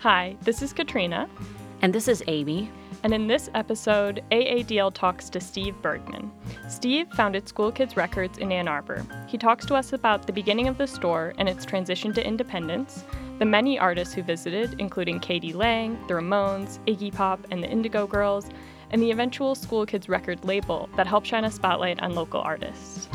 Hi, this is Katrina. And this is Amy. And in this episode, AADL talks to Steve Bergman. Steve founded School Kids Records in Ann Arbor. He talks to us about the beginning of the store and its transition to independence, the many artists who visited, including K.D. Lang, the Ramones, Iggy Pop, and the Indigo Girls, and the eventual School Kids Record label that helped shine a spotlight on local artists.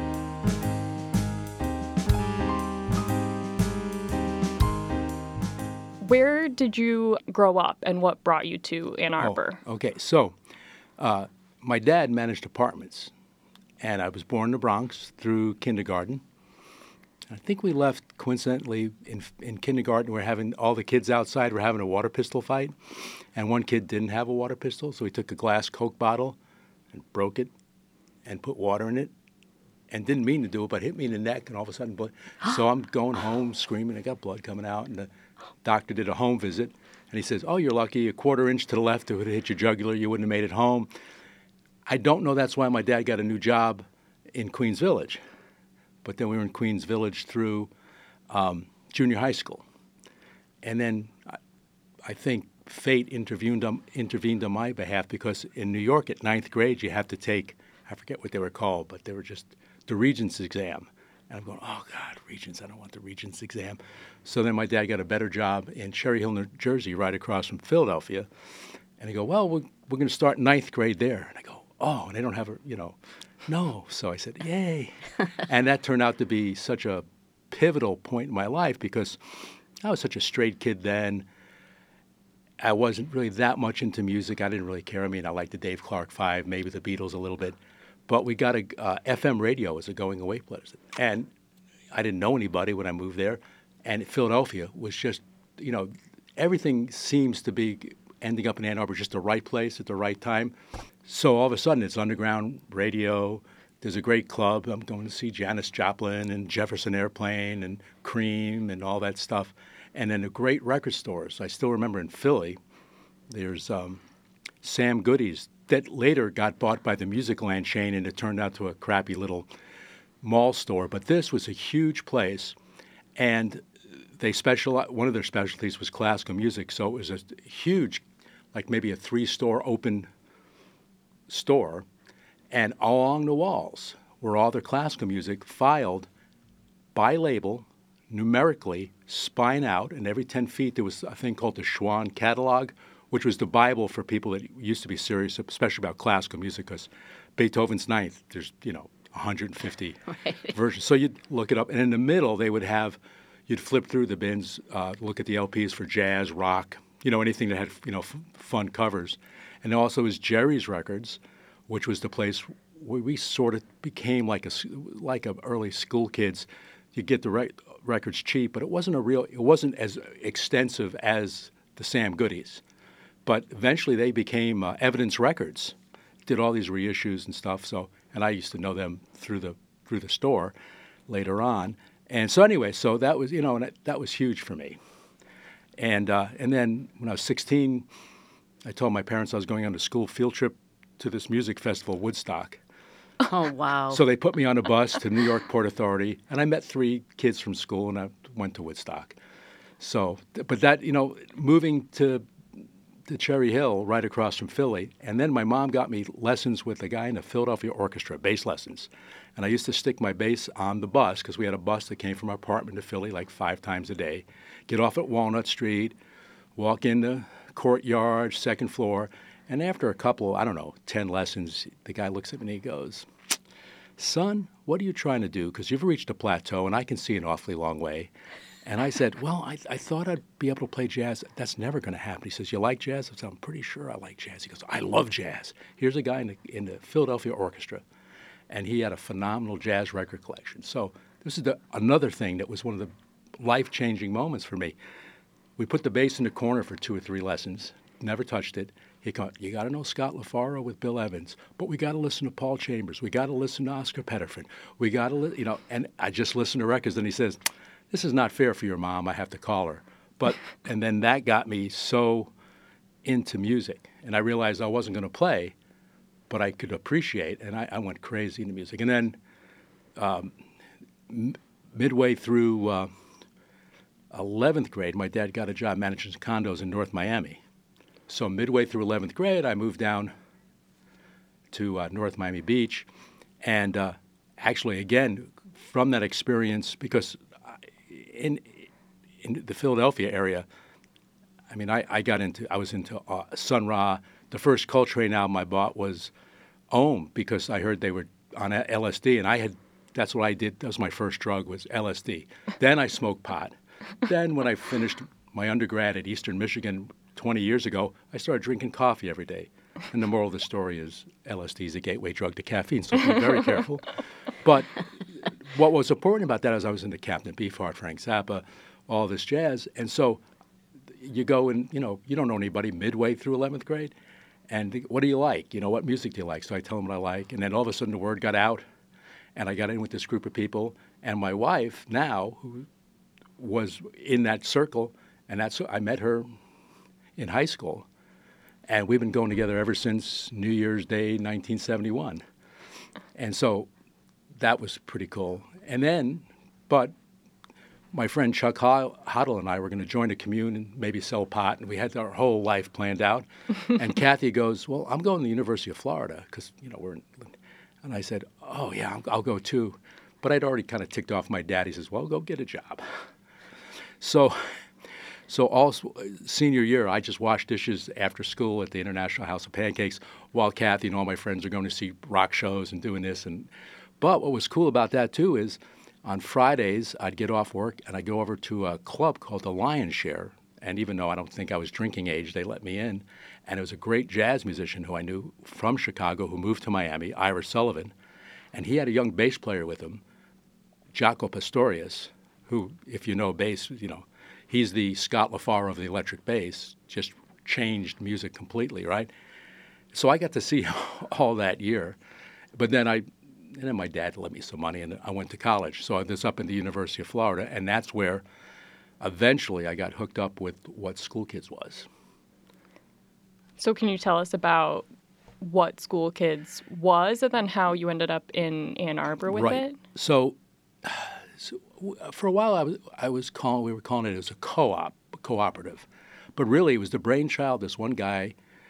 Where did you grow up and what brought you to Ann Arbor? So my dad managed apartments, and I was born in the Bronx through kindergarten. I think we left coincidentally in kindergarten. All the kids outside were having a water pistol fight, and one kid didn't have a water pistol, so he took a glass Coke bottle and broke it and put water in it and didn't mean to do it, but hit me in the neck, and all of a sudden blood. So I'm going home screaming. I got blood coming out, and the doctor did a home visit, and he says, "Oh, you're lucky. A quarter inch to the left, it would have hit your jugular. You wouldn't have made it home." I don't know that's why my dad got a new job in Queens Village. But then we were in Queens Village through junior high school. And then I think fate intervened on my behalf, because in New York at ninth grade you have to take, I forget what they were called, but they were just the Regents exam. And I'm going, oh, God, Regents, I don't want the Regents exam. So then my dad got a better job in Cherry Hill, New Jersey, right across from Philadelphia. And he go, well, we're going to start ninth grade there. And I go, oh, and they don't have no. So I said, yay. And that turned out to be such a pivotal point in my life, because I was such a straight kid then. I wasn't really that much into music. I didn't really care. I mean, I liked the Dave Clark Five, maybe the Beatles a little bit. But we got a FM radio as a going-away place. And I didn't know anybody when I moved there. And Philadelphia was just, everything seems to be ending up in Ann Arbor, just the right place at the right time. So all of a sudden, it's underground radio. There's a great club. I'm going to see Janis Joplin and Jefferson Airplane and Cream and all that stuff. And then the great record stores. I still remember in Philly, there's Sam Goody's that later got bought by the Musicland chain, and it turned out to a crappy little mall store. But this was a huge place, and one of their specialties was classical music. So it was a huge, like maybe a 3-store open store, and along the walls were all their classical music filed by label, numerically, spine out, and every 10 feet there was a thing called the Schwann catalog, which was the Bible for people that used to be serious, especially about classical music, because Beethoven's Ninth, there's, 150 versions. So you'd look it up, and in the middle you'd flip through the bins, look at the LPs for jazz, rock, anything that had, fun covers. And there also was Jerry's Records, which was the place where we sort of became like a early school kids. You get the records cheap, but it wasn't as extensive as the Sam Goodies. But eventually they became Evidence Records, did all these reissues and stuff. So, and I used to know them through the store later on. And so anyway, so that was that was huge for me. And then when I was 16, I told my parents I was going on a school field trip to this music festival, Woodstock. Oh, wow. So they put me on a bus to New York Port Authority, and I met 3 kids from school, and I went to Woodstock. So, but that, moving to Cherry Hill, right across from Philly, and then my mom got me lessons with a guy in the Philadelphia Orchestra, bass lessons. And I used to stick my bass on the bus, because we had a bus that came from our apartment to Philly like 5 times a day, get off at Walnut Street, walk in the courtyard, second floor, and after a couple, 10 lessons, the guy looks at me and he goes, "Son, what are you trying to do? Because you've reached a plateau, and I can see an awfully long way." And I said, well, I thought I'd be able to play jazz. That's never going to happen. He says, "You like jazz?" I said, "I'm pretty sure I like jazz." He goes, "I love jazz. Here's a guy in the Philadelphia Orchestra." And he had a phenomenal jazz record collection. So this is another thing that was one of the life-changing moments for me. We put the bass in the corner for 2 or 3 lessons, never touched it. He goes, "You got to know Scott LaFaro with Bill Evans, but we got to listen to Paul Chambers. We got to listen to Oscar Pettiford. We got to, and I just listened to records, and he says, "This is not fair for your mom. I have to call her." And then that got me so into music, and I realized I wasn't going to play, but I could appreciate, and I went crazy into music. And then midway through 11th grade, my dad got a job managing condos in North Miami. So midway through 11th grade, I moved down to North Miami Beach. And actually, again, from that experience, because in the Philadelphia area, I mean, I was into Sun Ra. The first Coltrane album I bought was Ohm, because I heard they were on LSD, and that's what I did. That was my first drug, was LSD. Then I smoked pot. Then when I finished my undergrad at Eastern Michigan 20 years ago, I started drinking coffee every day. And the moral of the story is LSD is a gateway drug to caffeine, so be very careful. But what was important about that is I was into Captain Beefheart, Frank Zappa, all this jazz. And so you go and, you don't know anybody midway through 11th grade. And what do you like? What music do you like? So I tell them what I like. And then all of a sudden the word got out, and I got in with this group of people. And my wife now, who was in that circle, and I met her in high school. And we've been going together ever since New Year's Day, 1971. And so that was pretty cool. And then, but my friend Chuck Hoddle and I were going to join a commune and maybe sell pot, and we had our whole life planned out. And Kathy goes, well, I'm going to the University of Florida because, we're in. And I said, oh, yeah, I'll go too. But I'd already kind of ticked off my dad. He says, well, go get a job. So all senior year, I just washed dishes after school at the International House of Pancakes while Kathy and all my friends are going to see rock shows and doing this. But what was cool about that, too, is on Fridays, I'd get off work and I'd go over to a club called the Lion's Share. And even though I don't think I was drinking age, they let me in. And it was a great jazz musician who I knew from Chicago who moved to Miami, Ira Sullivan. And he had a young bass player with him, Jaco Pastorius, who, if you know bass, he's the Scott LaFaro of the electric bass, just changed music completely, right? So I got to see all that year. But then my dad lent me some money, and I went to college. So I was up in the University of Florida, and that's where eventually I got hooked up with what School Kids was. So can you tell us about what School Kids was, and then how you ended up in Ann Arbor with it? So for a while, we were calling it as a cooperative, but really it was the brainchild of this one guy,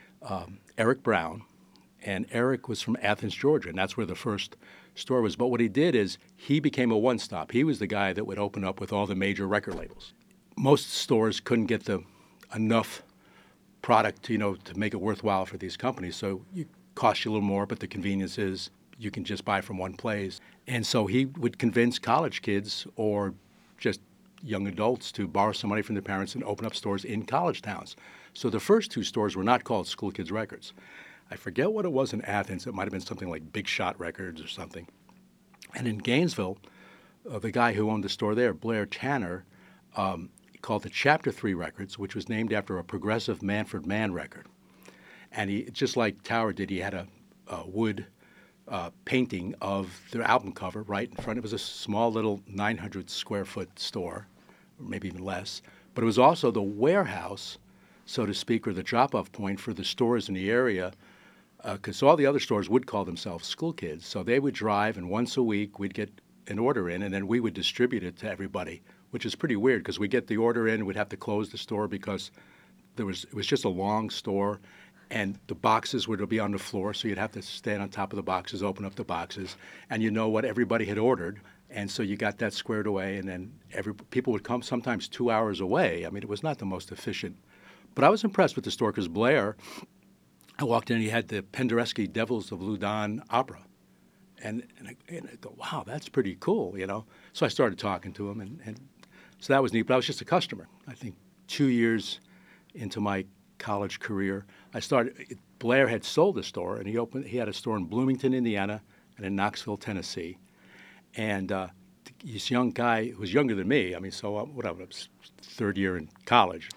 Eric Brown, and Eric was from Athens, Georgia, and that's where the first store was. But what he did is he became a one-stop. He was the guy that would open up with all the major record labels. Most stores couldn't get enough product, to make it worthwhile for these companies, so it costs you a little more, but the convenience is you can just buy from one place. And so he would convince college kids or just young adults to borrow some money from their parents and open up stores in college towns. So the first two stores were not called School Kids Records. I forget what it was in Athens. It might have been something like Big Shot Records or something. And in Gainesville, the guy who owned the store there, Blair Tanner, called it Chapter 3 Records, which was named after a progressive Manfred Mann record. And he, just like Tower did, he had a wood painting of their album cover right in front. It was a small little 900 square foot store, or maybe even less. But it was also the warehouse, so to speak, or the drop-off point for the stores in the area, because all the other stores would call themselves School Kids. So they would drive, and once a week we'd get an order in, and then we would distribute it to everybody, which is pretty weird because we'd get the order in, we'd have to close the store because it was just a long store, and the boxes would be on the floor, so you'd have to stand on top of the boxes, open up the boxes, and you know what everybody had ordered. And so you got that squared away, and then people would come sometimes 2 hours away. I mean, it was not the most efficient. But I was impressed with the store because Blair, I walked in, he had the Penderecki Devils of Loudun opera. And I go, wow, that's pretty cool, So I started talking to him, and so that was neat. But I was just a customer. I think 2 years into my college career, Blair had sold the store, and he had a store in Bloomington, Indiana, and in Knoxville, Tennessee. And this young guy who was younger than me, I mean, so whatever, I was third year in college,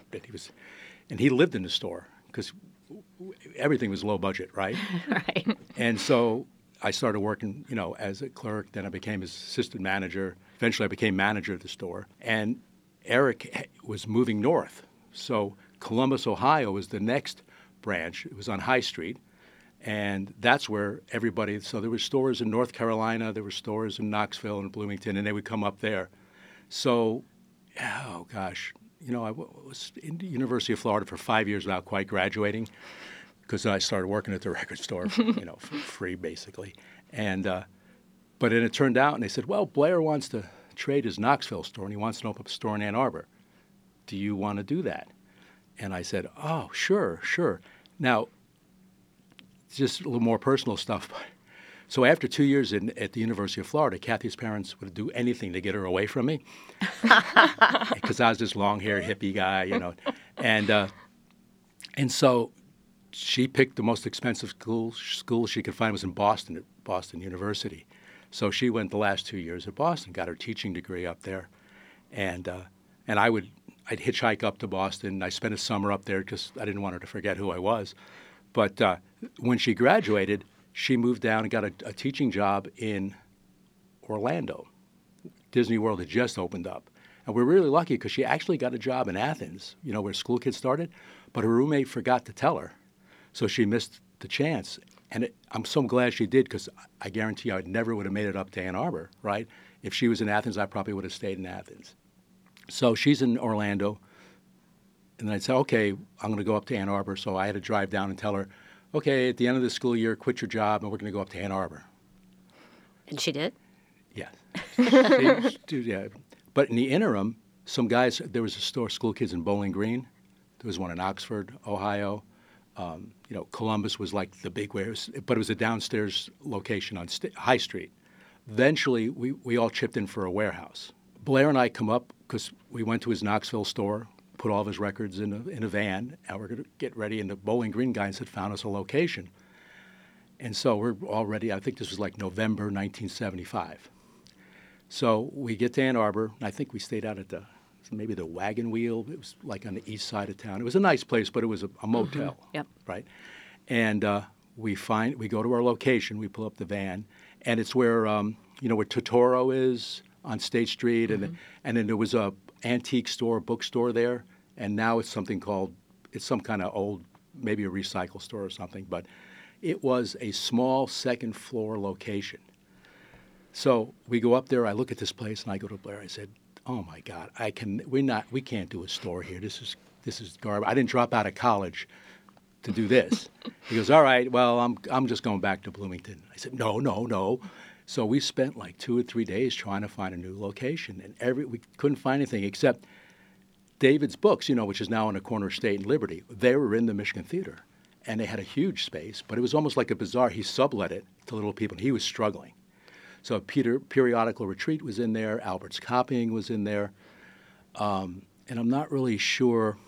and he lived in the store because everything was low budget, right? Right. And so I started working, as a clerk. Then I became his assistant manager. Eventually, I became manager of the store. And Eric was moving north. So Columbus, Ohio was the next branch. It was on High Street. And that's where so there were stores in North Carolina, there were stores in Knoxville and Bloomington, and they would come up there. So oh gosh, I was in the University of Florida for 5 years without quite graduating because I started working at the record store, for free basically. And but then it turned out, and they said, well, Blair wants to trade his Knoxville store, and he wants to open up a store in Ann Arbor. Do you want to do that? And I said, oh, sure, sure. Now, just a little more personal stuff. So after 2 years at the University of Florida, Kathy's parents would do anything to get her away from me because I was this long-haired hippie guy, and so she picked the most expensive school she could find was in Boston, at Boston University. So she went the last 2 years at Boston, got her teaching degree up there, and I'd hitchhike up to Boston. I spent a summer up there because I didn't want her to forget who I was. But when she graduated, she moved down and got a teaching job in Orlando. Disney World had just opened up. And we're really lucky because she actually got a job in Athens, where school kids started, but her roommate forgot to tell her. So she missed the chance. And I'm so glad she did because I guarantee you I never would have made it up to Ann Arbor, right? If she was in Athens, I probably would have stayed in Athens. So she's in Orlando. And then I'd say, okay, I'm going to go up to Ann Arbor. So I had to drive down and tell her, okay, at the end of the school year, quit your job, and we're going to go up to Ann Arbor. And she did? Yeah. Yeah. But in the interim, some guys, there was a store, School Kids in Bowling Green. There was one in Oxford, Ohio. Columbus was like the big warehouse, but it was a downstairs location on High Street. Eventually, we all chipped in for a warehouse. Blair and I come up because we went to his Knoxville store, put all of his records in a van, and we're going to get ready. And the Bowling Green guys had found us a location. And so we're all ready. I think this was like November 1975. So we get to Ann Arbor, and I think we stayed out at maybe the Wagon Wheel. It was like on the east side of town. It was a nice place, but it was a motel, Yep. right? And we go to our location. We pull up the van, and it's where where Totoro is on State Street, and then there was a antique store, bookstore there, and now it's some kind of old, maybe a recycle store or something, but it was a small second floor location. So we go up there, I look at this place, and I go to Blair, I said, oh my God, we can't do a store here. This is garbage. I didn't drop out of college to do this. He goes, all right, well, I'm just going back to Bloomington. I said, no. So we spent like 2 or 3 days trying to find a new location, and we couldn't find anything except David's Books, which is now on the corner of State and Liberty. They were in the Michigan Theater, and they had a huge space, but it was almost like a bazaar. He sublet it to little people, and he was struggling. So Periodical Retreat was in there, Albert's Copying was in there, and I'm not really sure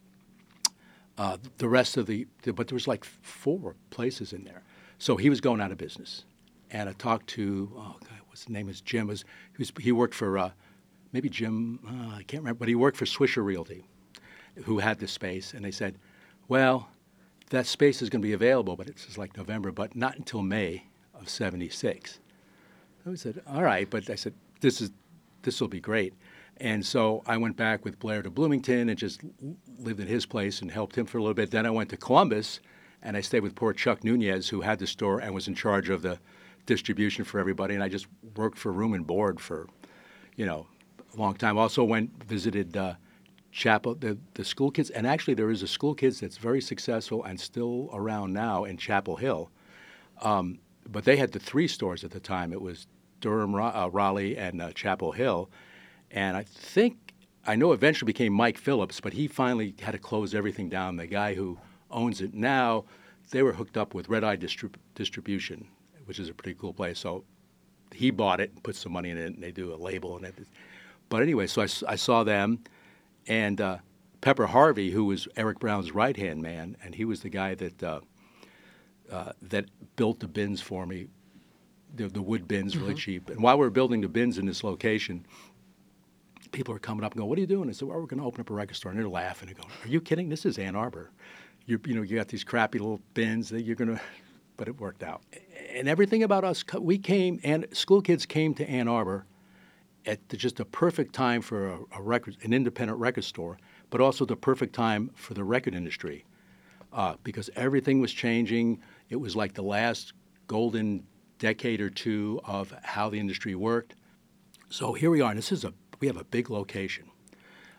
the rest of but there was like 4 places in there. So he was going out of business. And I talked to, what's his name is Jim. He worked for, maybe Jim, I can't remember, but he worked for Swisher Realty, who had this space. And they said, well, that space is going to be available, but it's like November, but not until May of 76. So we said, all right, but I said, this will be great. And so I went back with Blair to Bloomington and just lived at his place and helped him for a little bit. Then I went to Columbus, and I stayed with poor Chuck Nunez, who had the store and was in charge of the distribution for everybody. And I just worked for room and board for, a long time. Also visited Chapel, the School Kids. And actually there is a School Kids that's very successful and still around now in Chapel Hill. But they had the 3 stores at the time. It was Durham, Raleigh, and Chapel Hill. And I know eventually became Mike Phillips, but he finally had to close everything down. The guy who owns it now, they were hooked up with Red Eye Distribution, which is a pretty cool place. So he bought it and put some money in it, and they do a label and everything. But anyway, so I saw them, and Pepper Harvey, who was Eric Brown's right-hand man, and he was the guy that built the bins for me, the wood bins really cheap. And while we were building the bins in this location, people are coming up and going, what are you doing? I said, well, we're going to open up a record store. And they're laughing and going, are you kidding? This is Ann Arbor. You got these crappy little bins that you're going to, but it worked out. And everything about us, and School Kids came to Ann Arbor at just a perfect time for an independent record store, but also the perfect time for the record industry because everything was changing. It was like the last golden decade or 2 of how the industry worked. So here we are, and we have a big location.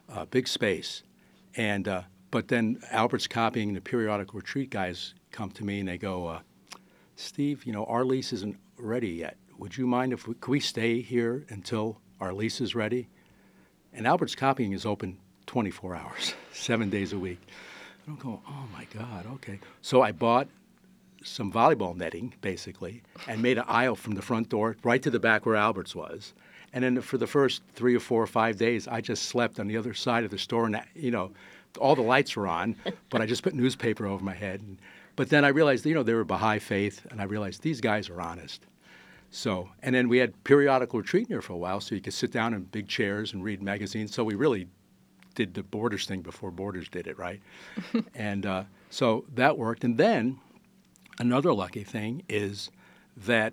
big space. And but then Albert's Copying, the Periodical Retreat guys come to me and they go, Steve, our lease isn't ready yet. Would you mind if could we stay here until our lease is ready? And Albert's Copying is open 24 hours, 7 days a week. And I'm going, oh my God, okay. So I bought some volleyball netting, basically, and made an aisle from the front door right to the back where Albert's was. And then for the first 3 or 4 or 5 days, I just slept on the other side of the store, and all the lights were on, but I just put newspaper over my head. But then I realized, they were Baha'i faith, and I realized these guys are honest. So, and then we had Periodical Retreat in here for a while, so you could sit down in big chairs and read magazines. So we really did the Borders thing before Borders did it, right? And so that worked. And then another lucky thing is that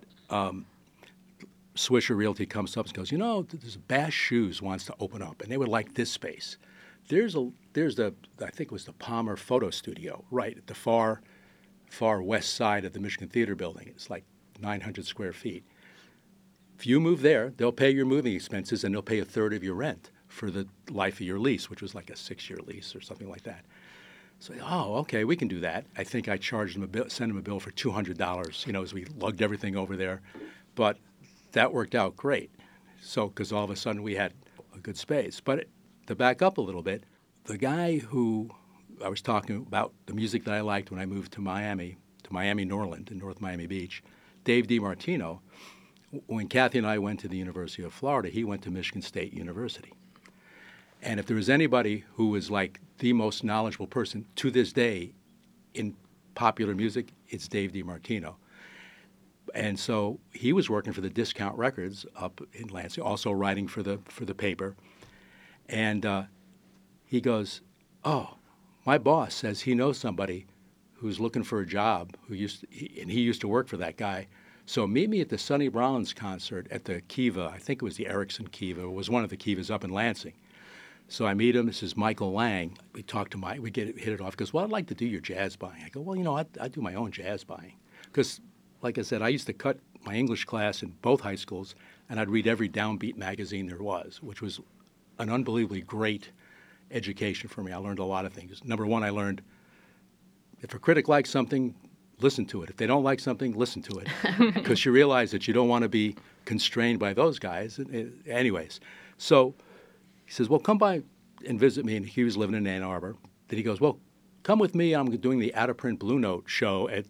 Swisher Realty comes up and goes, there's Bass Shoes wants to open up, and they would like this space. There's the I think it was the Palmer Photo Studio right at the far west side of the Michigan Theater Building. It's like 900 square feet. If you move there, they'll pay your moving expenses and they'll pay a third of your rent for the life of your lease, which was like a 6-year lease or something like that. So, okay, we can do that. I think I charged them sent them a bill for $200, as we lugged everything over there. But that worked out great. So, because all of a sudden we had a good space. But to back up a little bit, the guy who I was talking about, the music that I liked when I moved to Miami Norland in North Miami Beach, Dave DiMartino, when Kathy and I went to the University of Florida, he went to Michigan State University. And if there was anybody who was like the most knowledgeable person to this day in popular music, it's Dave DiMartino. And so he was working for the Discount Records up in Lansing, also writing for the paper. And he goes, my boss says he knows somebody who's looking for a job, he used to work for that guy. So meet me at the Sonny Rollins concert at the Kiva. I think it was the Erickson Kiva. It was one of the Kivas up in Lansing. So I meet him. This is Michael Lang. We talk to Mike. We hit it off. He goes, well, I'd like to do your jazz buying. I go, well, I do my own jazz buying. Because, like I said, I used to cut my English class in both high schools, and I'd read every downbeat magazine there was, which was an unbelievably great education for me. I learned a lot of things. Number one, I learned if a critic likes something, listen to it. If they don't like something, listen to it. Because you realize that you don't want to be constrained by those guys. Anyways, so he says, well, come by and visit me. And he was living in Ann Arbor. Then he goes, well, come with me. I'm doing the out-of-print Blue Note show at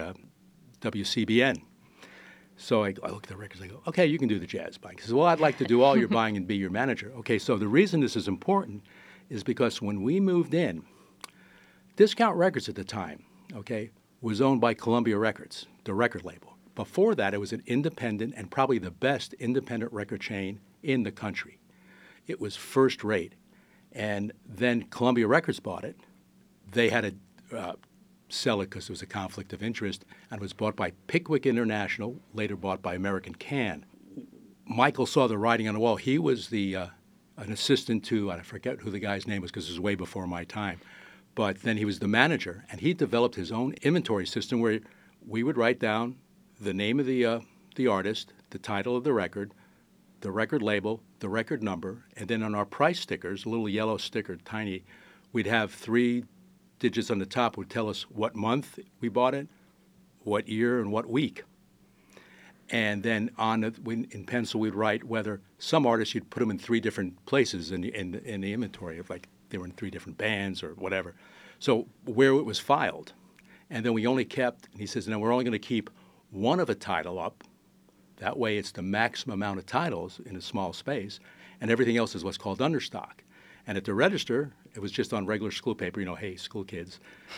WCBN. So I look at the records. I go, okay, you can do the jazz buying. He says, well, I'd like to do all your buying and be your manager. Okay, so the reason this is important is because when we moved in, Discount Records at the time, was owned by Columbia Records, the record label. Before that, it was an independent and probably the best independent record chain in the country. It was first rate. And then Columbia Records bought it. They had to sell it because there was a conflict of interest, and it was bought by Pickwick International, later bought by American Can. Michael saw the writing on the wall. He was an assistant to, I forget who the guy's name was because it was way before my time. But then he was the manager, and he developed his own inventory system where we would write down the name of the artist, the title of the record label, the record number, and then on our price stickers, a little yellow sticker, tiny, we'd have 3 digits on the top would tell us what month we bought it, what year, and what week. And then in pencil, we'd write whether some artists, you'd put them in 3 different places in the inventory of like, they were in 3 different bands or whatever. So where it was filed. And then we only kept, and he says, no, we're only going to keep one of a title up. That way it's the maximum amount of titles in a small space, and everything else is what's called understock. And at the register, it was just on regular school paper, hey, school kids.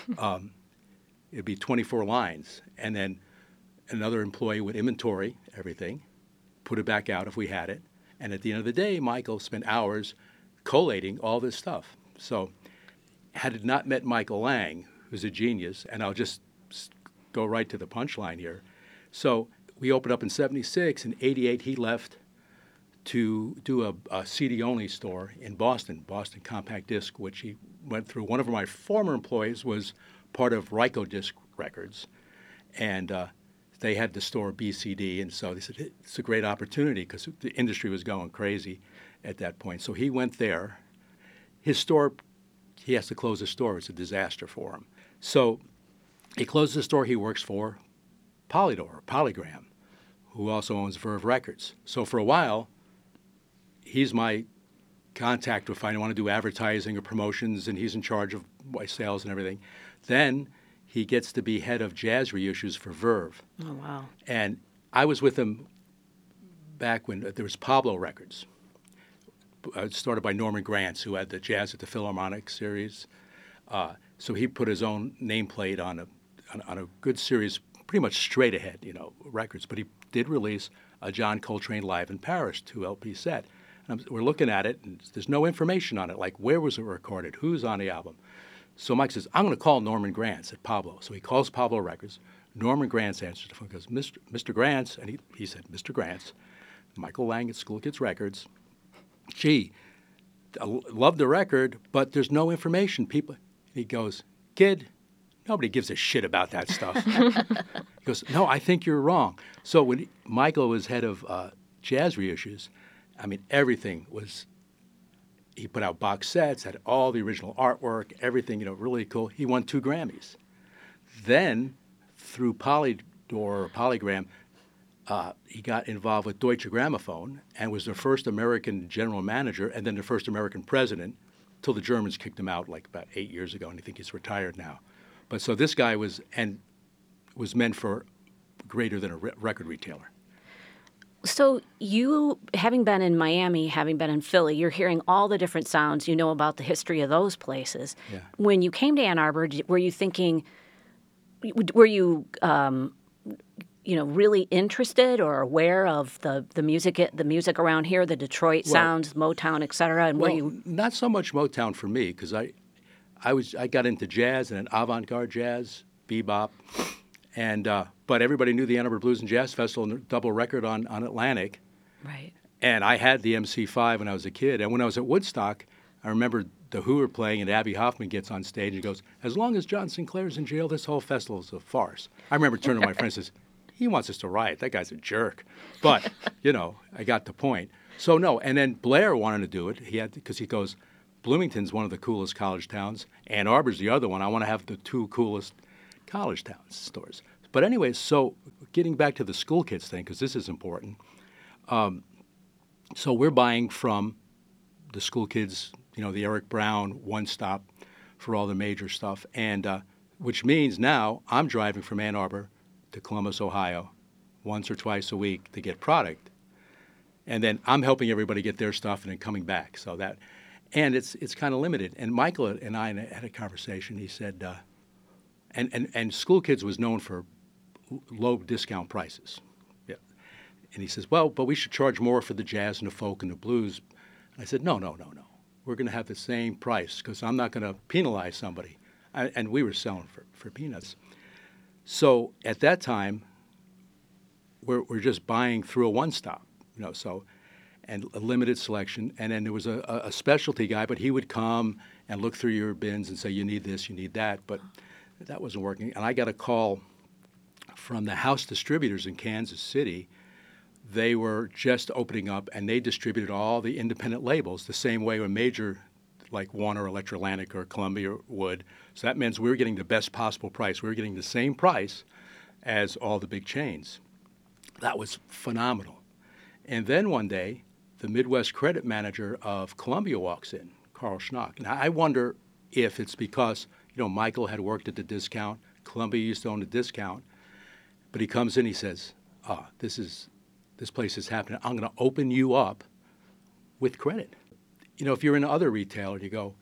It'd be 24 lines. And then another employee would inventory everything, put it back out if we had it. And at the end of the day, Michael spent hours collating all this stuff. So had it not met Michael Lang, who's a genius, and I'll just go right to the punchline here. So we opened up in 76. In 88, he left to do a CD-only store in Boston Compact Disc, which he went through. One of my former employees was part of Rykodisc Records, and they had the store BCD, and so they said, it's a great opportunity because the industry was going crazy at that point. So he went there. his store, he has to close his store. It's a disaster for him. So he closes the store he works for, Polydor, Polygram, who also owns Verve Records. So for a while, he's my contact if I want to do advertising or promotions, and he's in charge of my sales and everything. Then he gets to be head of jazz reissues for Verve. Oh, wow. And I was with him back when there was Pablo Records, started by Norman Granz, who had the Jazz at the Philharmonic series. So he put his own nameplate on a good series, pretty much straight ahead, records. But he did release a John Coltrane Live in Paris 2 LP set. And we're looking at it, and there's no information on it, like where was it recorded, who's on the album. So Mike says, I'm going to call Norman Granz at Pablo. So he calls Pablo Records. Norman Granz answers the phone, goes, Mr. Granz, and he said, Mr. Granz, Michael Lang at School Kids Records. Gee, I love the record, but there's no information. He goes, kid, nobody gives a shit about that stuff. He goes, no, I think you're wrong. So when Michael was head of jazz reissues, I mean, everything was, he put out box sets, had all the original artwork, everything, really cool. He won 2 Grammys. Then, through Polydor or Polygram, he got involved with Deutsche Grammophon and was the first American general manager and then the first American president till the Germans kicked him out like about 8 years ago, and I think he's retired now. But so this guy was meant for greater than a record retailer. So you, having been in Miami, having been in Philly, you're hearing all the different sounds. You know about the history of those places. Yeah. When you came to Ann Arbor, were you thinking, were you, really interested or aware of the music around here, the Detroit sounds, Motown, et cetera? And were you not so much Motown for me, because I got into jazz and avant-garde jazz, bebop, and but everybody knew the Ann Arbor Blues and Jazz Festival and the double record on Atlantic. Right. And I had the MC5 when I was a kid. And when I was at Woodstock, I remember the Who were playing, and Abby Hoffman gets on stage and goes, as long as John Sinclair's in jail, this whole festival is a farce. I remember turning to my friend and says, he wants us to riot. That guy's a jerk. But, I got the point. So, no. And then Blair wanted to do it. Because he goes, Bloomington's one of the coolest college towns. Ann Arbor's the other one. I want to have the 2 coolest college towns stores. But anyway, so getting back to the School Kids thing, because this is important. So we're buying from the School Kids, the Eric Brown one stop for all the major stuff, and which means now I'm driving from Ann Arbor to Columbus, Ohio, once or twice a week to get product, and then I'm helping everybody get their stuff and then coming back. So that, and it's kind of limited. And Michael and I had a conversation. He said, and School Kids was known for low discount prices. Yeah. And he says, well, but we should charge more for the jazz and the folk and the blues. And I said, no. We're going to have the same price because I'm not going to penalize somebody. And we were selling for peanuts. So at that time, we're just buying through a one-stop, and a limited selection. And then there was a specialty guy, but he would come and look through your bins and say, you need this, you need that. But that wasn't working. And I got a call from the house distributors in Kansas City. They were just opening up, and they distributed all the independent labels the same way a major like Warner, Electroatlantic, or Columbia would. So that means we were getting the best possible price. We were getting the same price as all the big chains. That was phenomenal. And then one day, the Midwest credit manager of Columbia walks in, Carl Schnock. Now, I wonder if it's because, Michael had worked at the discount. Columbia used to own the discount. But he comes in, he says, this place is happening. I'm going to open you up with credit. If you're in other retail, you go,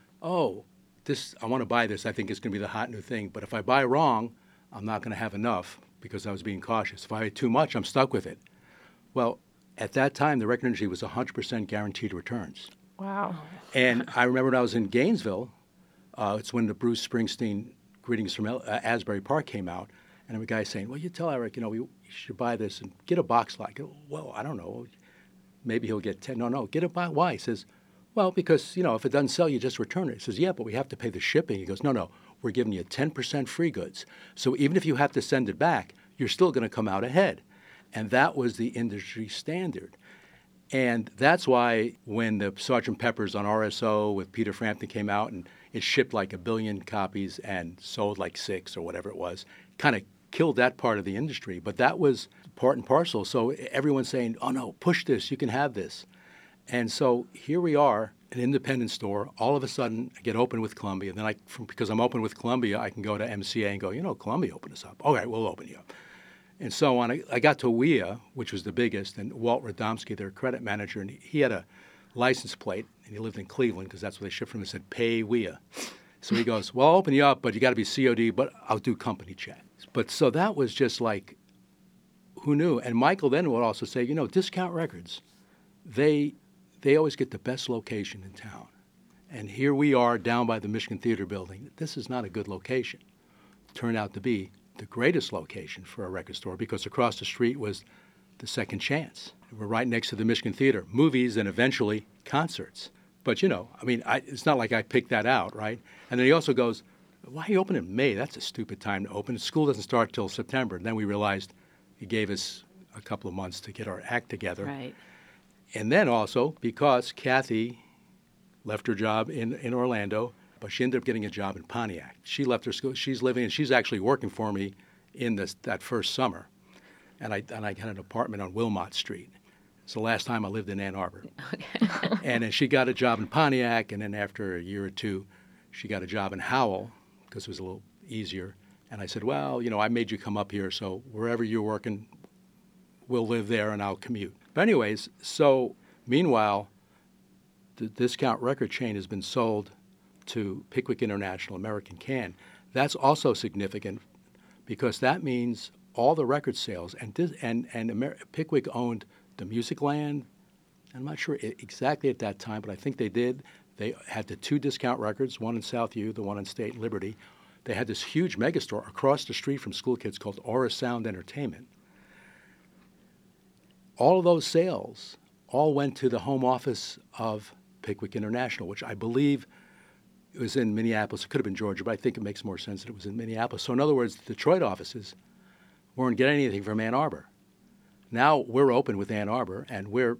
I want to buy this. I think it's going to be the hot new thing. But if I buy wrong, I'm not going to have enough because I was being cautious. If I had too much, I'm stuck with it. Well, at that time, the record industry was 100% guaranteed returns. Wow. And I remember when I was in Gainesville, it's when the Bruce Springsteen Greetings from Asbury Park came out, and a guy saying, well, you tell Eric, you should buy this and get a box lot. I go, well, I don't know. Maybe he'll get 10. No, get a box. Why? He says, well, because, if it doesn't sell, you just return it. He says, yeah, but we have to pay the shipping. He goes, no, we're giving you 10% free goods. So even if you have to send it back, you're still going to come out ahead. And that was the industry standard. And that's why when the Sgt. Pepper's on RSO with Peter Frampton came out and it shipped like 1 billion copies and sold like 6 or whatever it was, kind of killed that part of the industry. But that was part and parcel. So everyone's saying, oh no, push this, you can have this. And so here we are, an independent store. All of a sudden, I get open with Columbia. And then because I'm open with Columbia, I can go to MCA and go, Columbia opened us up. All right, we'll open you up. And so on. I got to WIA, which was the biggest, and Walt Radomski, their credit manager, and he had a license plate, and he lived in Cleveland because that's where they shipped from. It said, pay WIA. So he goes, well, I'll open you up, but you got to be COD, but I'll do company check. But so that was just like, who knew? And Michael then would also say, Discount Records, they always get the best location in town. And here we are down by the Michigan Theater building. This is not a good location. Turned out to be the greatest location for a record store because across the street was the Second Chance. We're right next to the Michigan Theater, movies and eventually concerts. But, it's not like I picked that out, right? And then he also goes, why you open in May? That's a stupid time to open. School doesn't start till September. And then we realized he gave us a couple of months to get our act together. Right. And then also because Kathy left her job in Orlando, but she ended up getting a job in Pontiac. She left her school. She's actually working for me in that first summer. And I had an apartment on Wilmot Street. It's the last time I lived in Ann Arbor. Okay. And then she got a job in Pontiac, and then after a year or two, she got a job in Howell because it was a little easier. And I said, well, I made you come up here, so wherever you're working, we'll live there and I'll commute. But anyways, so meanwhile, the Discount Record chain has been sold to Pickwick International American Can. That's also significant because that means all the record sales, and Pickwick owned the Music Land. I'm not sure exactly at that time, but I think they did. They had the 2 Discount Records, one in South U, the one in State and Liberty. They had this huge megastore across the street from School Kids called Aura Sound Entertainment. All of those sales all went to the home office of Pickwick International, which I believe it was in Minneapolis. It could have been Georgia, but I think it makes more sense that it was in Minneapolis. So in other words, the Detroit offices weren't getting anything from Ann Arbor. Now we're open with Ann Arbor, and we're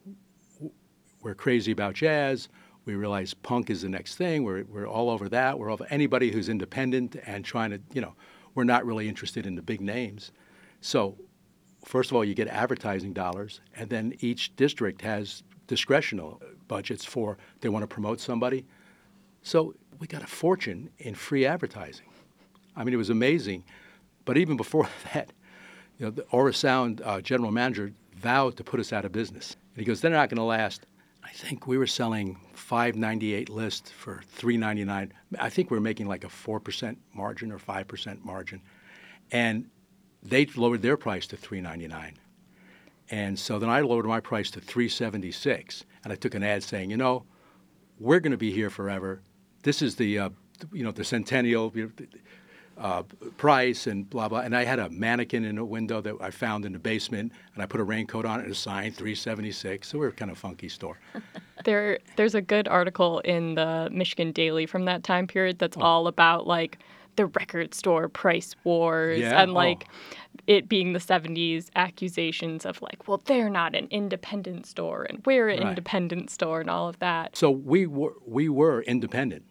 crazy about jazz. We realize punk is the next thing. We're all over that. We're over anybody who's independent and trying to, we're not really interested in the big names. So first of all, you get advertising dollars, and then each district has discretional budgets for they want to promote somebody. So we got a fortune in free advertising. I mean, it was amazing. But even before that, the Aura Sound general manager vowed to put us out of business. And he goes, they're not going to last. I think we were selling $5.98 list for $3.99. I think we were making like a 4% margin or 5% margin. And they lowered their price to $3.99. And so then I lowered my price to $3.76. And I took an ad saying, we're going to be here forever. This is the centennial price and blah, blah. And I had a mannequin in a window that I found in the basement, and I put a raincoat on it and a sign, $3.76. So we were kind of funky store. There's a good article in the Michigan Daily from that time period that's all about, like, the record store price wars and, like, it being the 70s, accusations of, like, well, they're not an independent store and we're an independent store and all of that. So we were independent.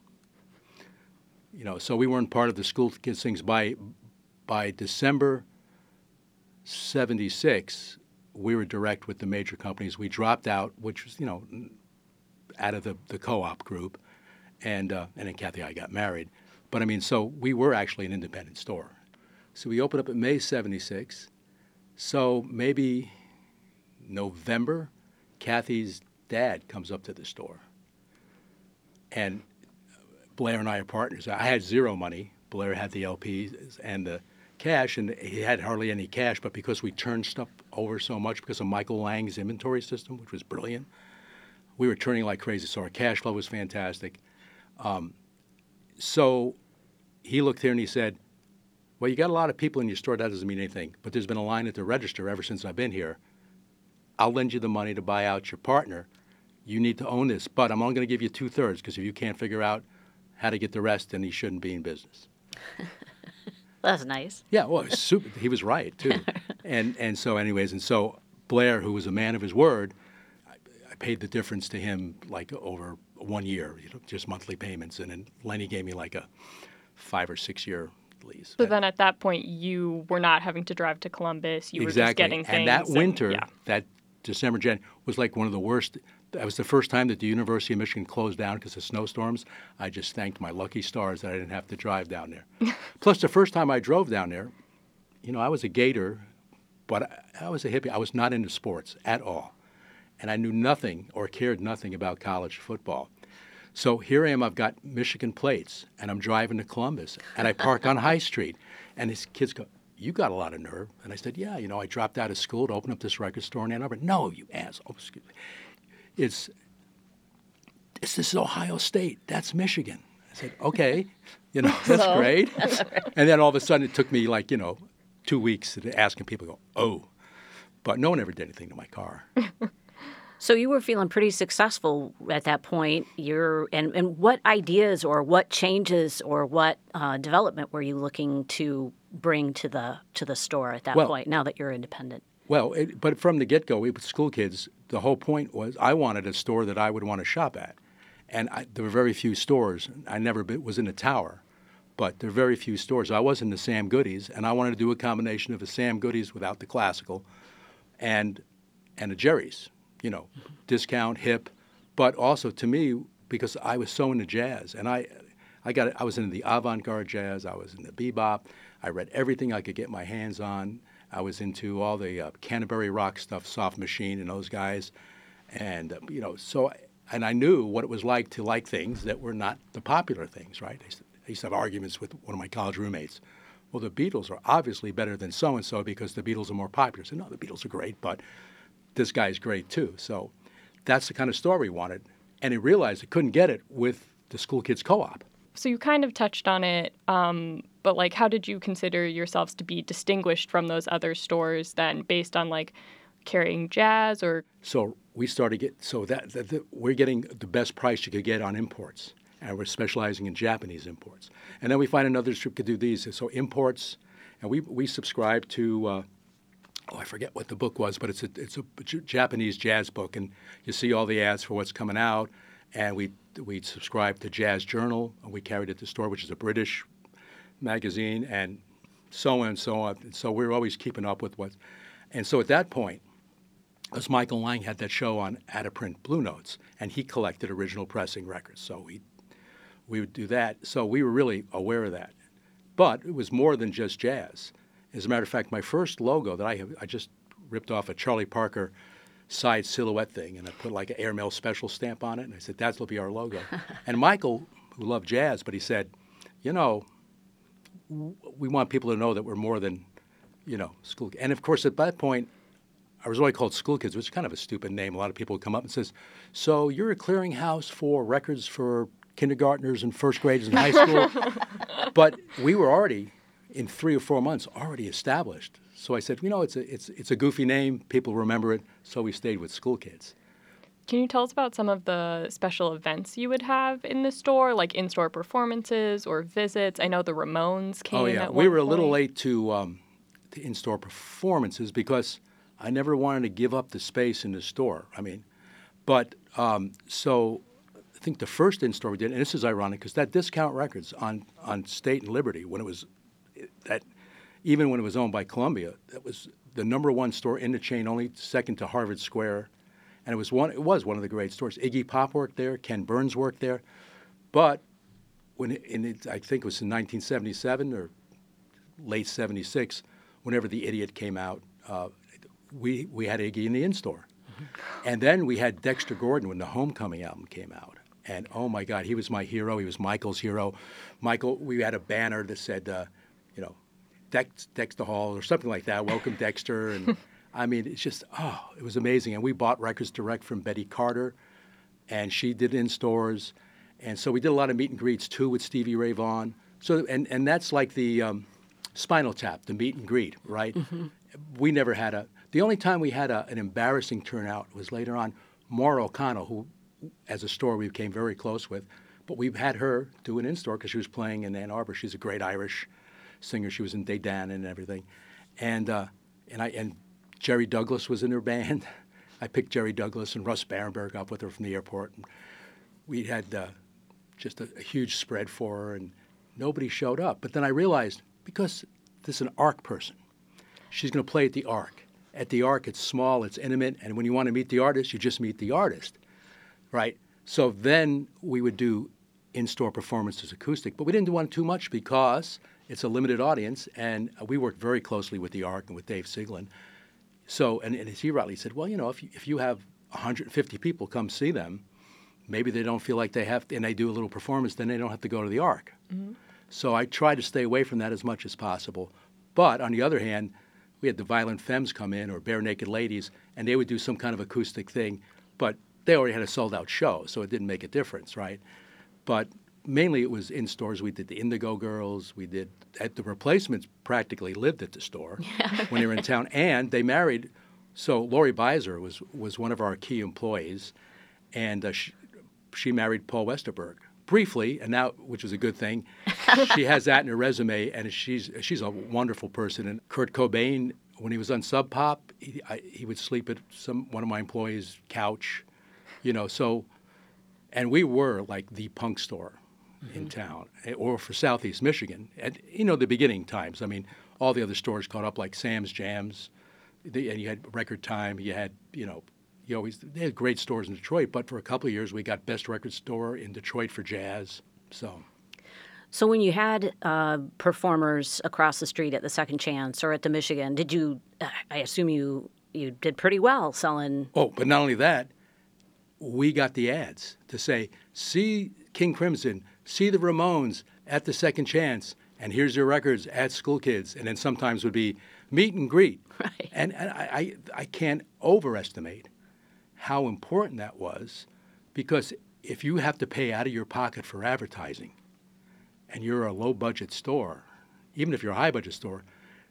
So we weren't part of the School Kids things. By December 76, we were direct with the major companies. We dropped out, which was, out of the co-op group, and then Kathy and I got married. But so we were actually an independent store. So we opened up in May 76. So maybe November, Kathy's dad comes up to the store. And Blair and I are partners. I had zero money. Blair had the LPs and the cash, and he had hardly any cash. But because we turned stuff over so much because of Michael Lang's inventory system, which was brilliant, we were turning like crazy. So our cash flow was fantastic. So he looked here and he said, well, you got a lot of people in your store. That doesn't mean anything. But there's been a line at the register ever since I've been here. I'll lend you the money to buy out your partner. You need to own this. But I'm only going to give you 2/3 because if you can't figure out how to get the rest, then he shouldn't be in business. That's nice. Yeah, well, it was super. He was right, too. And so anyways, and so Blair, who was a man of his word, paid the difference to him like over 1 year, just monthly payments. And then Lenny gave me like a 5 or 6 year lease. So then at that point, you were not having to drive to Columbus. You were just Exactly. getting things. And that winter, yeah. that December, January, was like one of the worst. That was the first time that the University of Michigan closed down because of snowstorms. I just thanked my lucky stars that I didn't have to drive down there. Plus, the first time I drove down there, I was a Gator, but I was a hippie. I was not into sports at all. And I knew nothing or cared nothing about college football. So here I am, I've got Michigan plates, and I'm driving to Columbus, and I park on High Street. And these kids go, "You got a lot of nerve." And I said, "Yeah, I dropped out of school to open up this record store in Ann Arbor." "No, you asshole. Excuse me. This is Ohio State. That's Michigan." I said, "Okay, that's great." And then all of a sudden it took me 2 weeks to asking people to go, "Oh," but no one ever did anything to my car. So you were feeling pretty successful at that point. And what ideas or what changes or what development were you looking to bring to the store at that point, now that you're independent? Well, but from the get-go, we with school kids, the whole point was I wanted a store that I would want to shop at. And there were very few stores. I never was in a tower, but there are very few stores. I was in the Sam Goody's, and I wanted to do a combination of a Sam Goody's without the classical and a Jerry's, discount, hip, but also to me, because I was so into jazz, and I was into the avant-garde jazz, I was into bebop, I read everything I could get my hands on. I was into all the Canterbury rock stuff, Soft Machine and those guys. And, and I knew what it was like to like things that were not the popular things, right? I used to have arguments with one of my college roommates. Well, the Beatles are obviously better than so-and-so because the Beatles are more popular. I said, no, the Beatles are great, but this guy's great too. So that's the kind of store we wanted. And he realized he couldn't get it with the School Kids Co-op. So you kind of touched on it, but how did you consider yourselves to be distinguished from those other stores then, based on carrying jazz or? So we started we're getting the best price you could get on imports, and we're specializing in Japanese imports. And then we find another distributor could do these. So imports, and we subscribe to. I forget what the book was, but it's a Japanese jazz book, and you see all the ads for what's coming out. And we subscribed to Jazz Journal, and we carried it to the store, which is a British magazine, and so on and so on. And so we were always keeping up with what. And so at that point, as Michael Lang had that show on out-of-print Blue Notes, and he collected original pressing records. So we would do that. So we were really aware of that. But it was more than just jazz. As a matter of fact, my first logo that I just ripped off a Charlie Parker side silhouette thing, and I put an Airmail special stamp on it, and I said, that'll be our logo. And Michael, who loved jazz, but he said, we want people to know that we're more than, school. And of course, at that point, I was only called School Kids, which is kind of a stupid name. A lot of people would come up and says, so you're a clearinghouse for records for kindergartners and first graders in high school. But we were already, in 3 or 4 months, already established. So I said, it's a goofy name. People remember it. So we stayed with School Kids. Can you tell us about some of the special events you would have in the store, like in-store performances or visits? I know the Ramones came. Oh yeah, we were a little late to in-store performances because I never wanted to give up the space in the store. So I think the first in-store we did, and this is ironic because that Discount Records on State and Liberty, even when it was owned by Columbia, that was the number one store in the chain, only second to Harvard Square. And it was one of the great stores. Iggy Pop worked there, Ken Burns worked there. But I think it was in 1977 or late 76, whenever The Idiot came out, we had Iggy in the in-store. Mm-hmm. And then we had Dexter Gordon when the Homecoming album came out. And oh my God, he was my hero. He was Michael's hero. Michael, we had a banner that said, Dexter Hall or something like that, welcome Dexter. And it's just, it was amazing. And we bought records direct from Betty Carter, and she did in stores. And so we did a lot of meet and greets too with Stevie Ray Vaughan. So, and that's like the Spinal Tap, the meet and greet, right? Mm-hmm. We never had the only time we had an embarrassing turnout was later on. Maura O'Connell, who as a store we became very close with, but we had her do an in-store because she was playing in Ann Arbor. She's a great Irish singer. She was in Dedan and everything. And Jerry Douglas was in her band. I picked Jerry Douglas and Russ Barenberg up with her from the airport. And we had just a huge spread for her, and nobody showed up. But then I realized, because this is an ARC person, she's going to play at the ARC. At the ARC, it's small, it's intimate, and when you want to meet the artist, you just meet the artist, right? So then we would do in-store performances acoustic, but we didn't want too much because it's a limited audience, and we worked very closely with the ARC and with Dave Siglin. So, and as he rightly said, well, you know, if you have 150 people come see them, maybe they don't feel like they have, and they do a little performance, then they don't have to go to the ARC. Mm-hmm. So I try to stay away from that as much as possible. But on the other hand, we had the Violent Femmes come in, or Bare Naked Ladies, and they would do some kind of acoustic thing, but they already had a sold-out show, so it didn't make a difference, right? But mainly it was in stores. We did the Indigo Girls. We did, the Replacements practically lived at the store when they were in town, and they married. So Lori Beiser was one of our key employees, and she married Paul Westerberg briefly, and now, which was a good thing. She has that in her resume, and she's a wonderful person. And Kurt Cobain, when he was on Sub Pop, he would sleep at one of my employees' couch, you know. So, and we were like the punk store in town, or for Southeast Michigan. At, you know, the beginning times. I mean, all the other stores caught up, like Sam's Jams, and you had Record Time. You had, you know, they had great stores in Detroit, but for a couple of years we got Best Record Store in Detroit for jazz. So when you had performers across the street at the Second Chance or at the Michigan, did you? I assume you did pretty well selling. Oh, but not only that, we got the ads to say, see King Crimson, see the Ramones at the Second Chance, and here's your records at School Kids, and then sometimes would be meet and greet. Right. And I can't overestimate how important that was, because if you have to pay out of your pocket for advertising and you're a low-budget store, even if you're a high-budget store,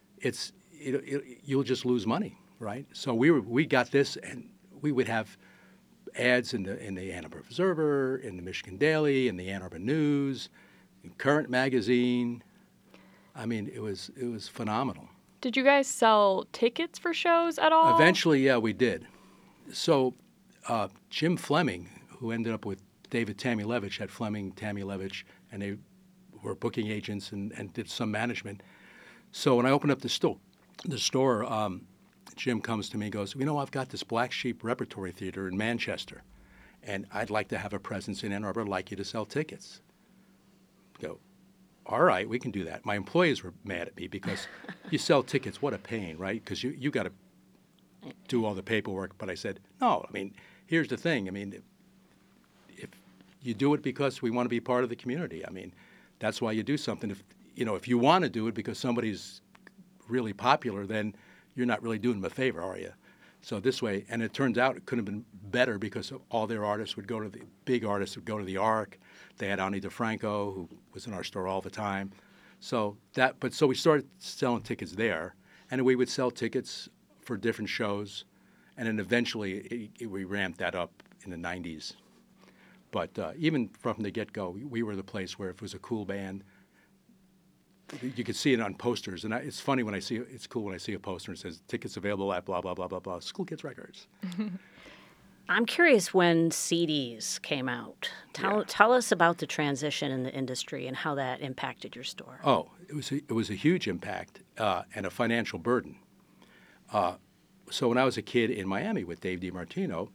you'll just lose money, right? So we got this, and we would have ads in the Ann Arbor Observer, in the Michigan Daily, in the Ann Arbor News, in Current Magazine. I mean, it was phenomenal. Did you guys sell tickets for shows at all? Eventually, yeah, we did. So Jim Fleming, who ended up with David Tamulevich, had Fleming, Tamulevich, and they were booking agents and did some management. So when I opened up the store, Jim comes to me and goes, you know, I've got this Black Sheep Repertory Theater in Manchester, and I'd like to have a presence in Ann Arbor. I'd like you to sell tickets. I go, all right, we can do that. My employees were mad at me because you sell tickets, what a pain, right? Because you got to do all the paperwork. But I said, no, I mean, here's the thing. I mean, if you do it because we want to be part of the community, I mean, that's why you do something. If you want to do it because somebody's really popular, then you're not really doing them a favor, are you? So this way, and it turns out it couldn't have been better because all their artists would go to the big artists would go to the ARC. They had Ani DeFranco, who was in our store all the time. So we started selling tickets there, and we would sell tickets for different shows, and then eventually we ramped that up in the 90s. But even from the get-go, we were the place where if it was a cool band, you could see it on posters. And it's funny when it's cool when I see a poster and it says, tickets available at blah, blah, blah, blah, blah, School Kids Records. I'm curious when CDs came out. Tell us about the transition in the industry and how that impacted your store. Oh, it was a huge impact and a financial burden. So when I was a kid in Miami with Dave DiMartino,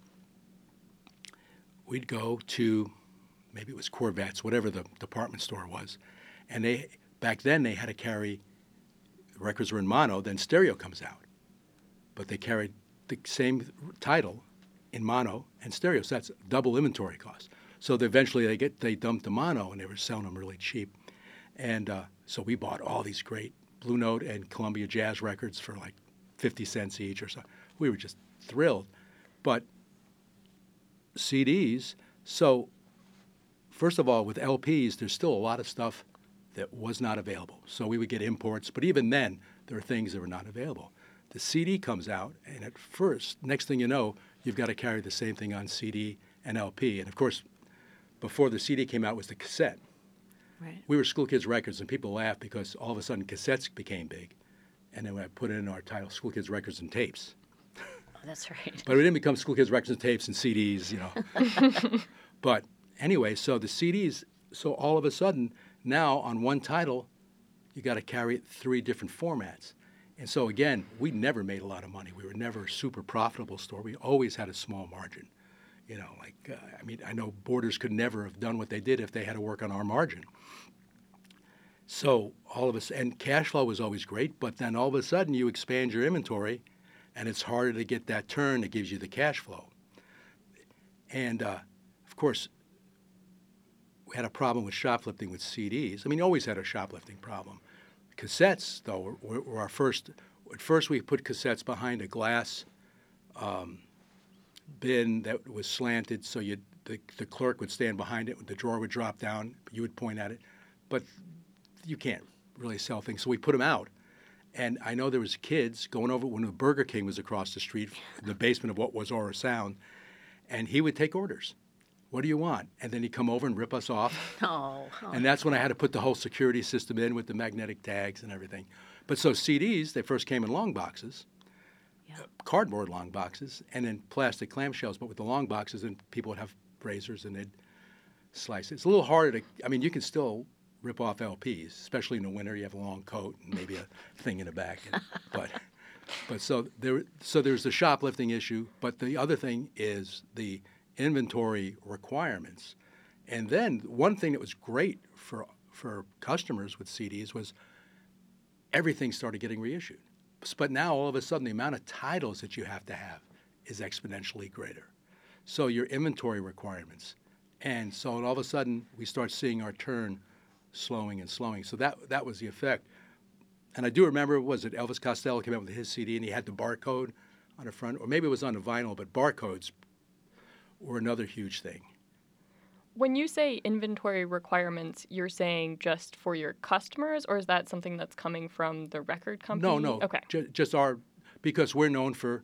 we'd go to, maybe it was Corvettes, whatever the department store was, and back then they had to carry, records were in mono, then stereo comes out. But they carried the same title in mono and stereo, so that's double inventory cost. So eventually they dumped the mono and they were selling them really cheap. And so we bought all these great Blue Note and Columbia Jazz records for like 50 cents each or so. We were just thrilled. But CDs, so first of all, with LPs, there's still a lot of stuff that was not available. So we would get imports, but even then, there are things that were not available. The CD comes out, and at first, next thing you know, you've got to carry the same thing on CD and LP. And of course, before the CD came out was the cassette. Right. We were School Kids Records, and people laughed because all of a sudden cassettes became big. And then I put in our title, School Kids Records and Tapes. That's right. But it didn't become School Kids Records and Tapes and CDs, But anyway, so the CDs, so all of a sudden, now on one title, you got to carry it 3 different formats. And so again, we never made a lot of money. We were never a super profitable store. We always had a small margin. I know Borders could never have done what they did if they had to work on our margin. So all of us, and cash flow was always great, but then all of a sudden you expand your inventory and it's harder to get that turn that gives you the cash flow. And of course, we had a problem with shoplifting with CDs. I mean, always had a shoplifting problem. Cassettes, though, were our first. At first, we put cassettes behind a glass bin that was slanted, so the clerk would stand behind it, the drawer would drop down, you would point at it. But you can't really sell things, so we put them out. And I know there was kids going over when the Burger King was across the street, in the basement of what was Aura Sound, and he would take orders. What do you want? And then he'd come over and rip us off. And that's when I had to put the whole security system in with the magnetic tags and everything. But so CDs, they first came in long boxes, cardboard long boxes, and then plastic clamshells. But with the long boxes, then people would have razors and they'd slice it. It's a little harder you can still rip off LPs, especially in the winter. You have a long coat and maybe a thing in the back. But so there's the shoplifting issue. But the other thing is the inventory requirements. And then one thing that was great for customers with CDs was everything started getting reissued. But now all of a sudden the amount of titles that you have to have is exponentially greater. So your inventory requirements. And so all of a sudden we start seeing our turn slowing and slowing. So that was the effect. And I do remember, was it Elvis Costello came out with his CD and he had the barcode on the front, or maybe it was on the vinyl, but barcodes were another huge thing. When you say inventory requirements, you're saying just for your customers, or is that something that's coming from the record company? No. Okay. Just because we're known for,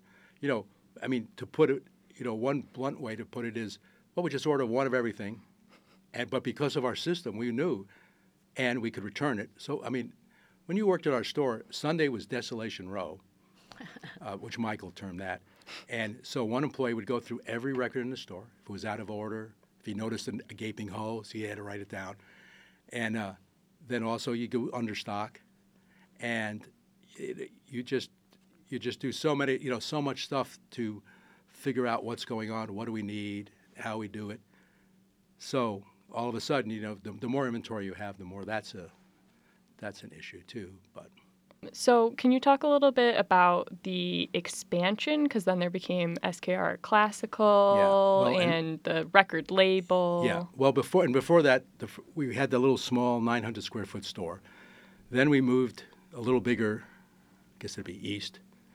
to put it, one blunt way to put it is, well, we just order one of everything, but because of our system, we knew, and we could return it. So, when you worked at our store, Sunday was Desolation Row, which Michael termed that. And so one employee would go through every record in the store. If it was out of order, if he noticed a gaping hole, so he had to write it down. And then also you go under stock, and you just do so much stuff to figure out what's going on, what do we need, how we do it. So all of a sudden, the more inventory you have, the more that's an issue too. But so can you talk a little bit about the expansion? Because then there became SKR Classical and the record label. Yeah. Well, before that, we had the little small 900 square foot store. Then we moved a little bigger, I guess it'd be east.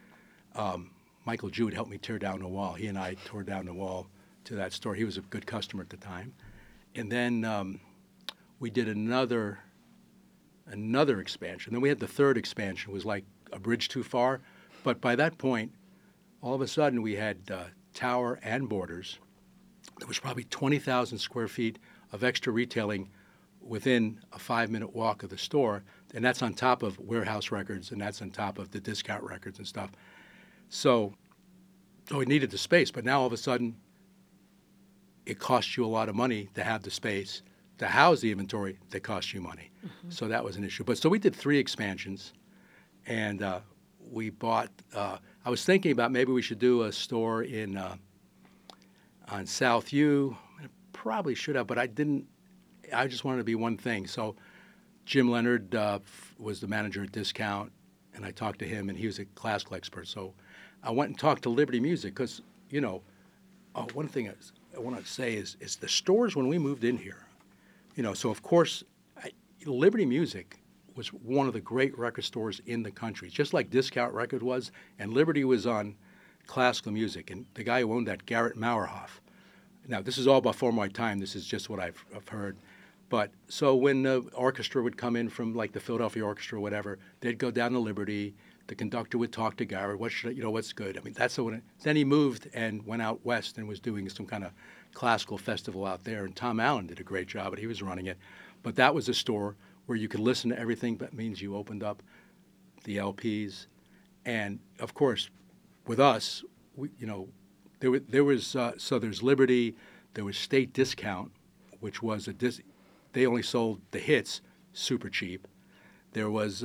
Michael Jewett helped me tear down the wall. He and I tore down the wall to that store. He was a good customer at the time. And then we did another expansion. Then we had the third expansion. It was like a bridge too far. But by that point, all of a sudden we had Tower and Borders. There was probably 20,000 square feet of extra retailing within a 5-minute walk of the store. And that's on top of warehouse records, and that's on top of the discount records and stuff. So it needed the space. But now all of a sudden, it costs you a lot of money to have the space. To house the inventory, that costs you money. Mm-hmm. So that was an issue. But so we did 3 expansions, and we bought, I was thinking about maybe we should do a store on South U. I probably should have, but I didn't. I just wanted to be one thing. So Jim Leonard was the manager at Discount, and I talked to him, and he was a classical expert. So I went and talked to Liberty Music because, one thing I want to say is the stores when we moved in here, so of course, Liberty Music was one of the great record stores in the country, just like Discount Record was, and Liberty was on classical music. And the guy who owned that, Garrett Mauerhoff. Now, this is all before my time. This is just what I've heard. But so when the orchestra would come in from like the Philadelphia Orchestra or whatever, they'd go down to Liberty. The conductor would talk to Garrett. What's good? That's the. Then he moved and went out west and was doing some kind of classical festival out there. And Tom Allen did a great job, but he was running it. But that was a store where you could listen to everything. That means you opened up the LPs, and of course, with us, there was so there's Liberty, there was State Discount, which was they only sold the hits super cheap. There was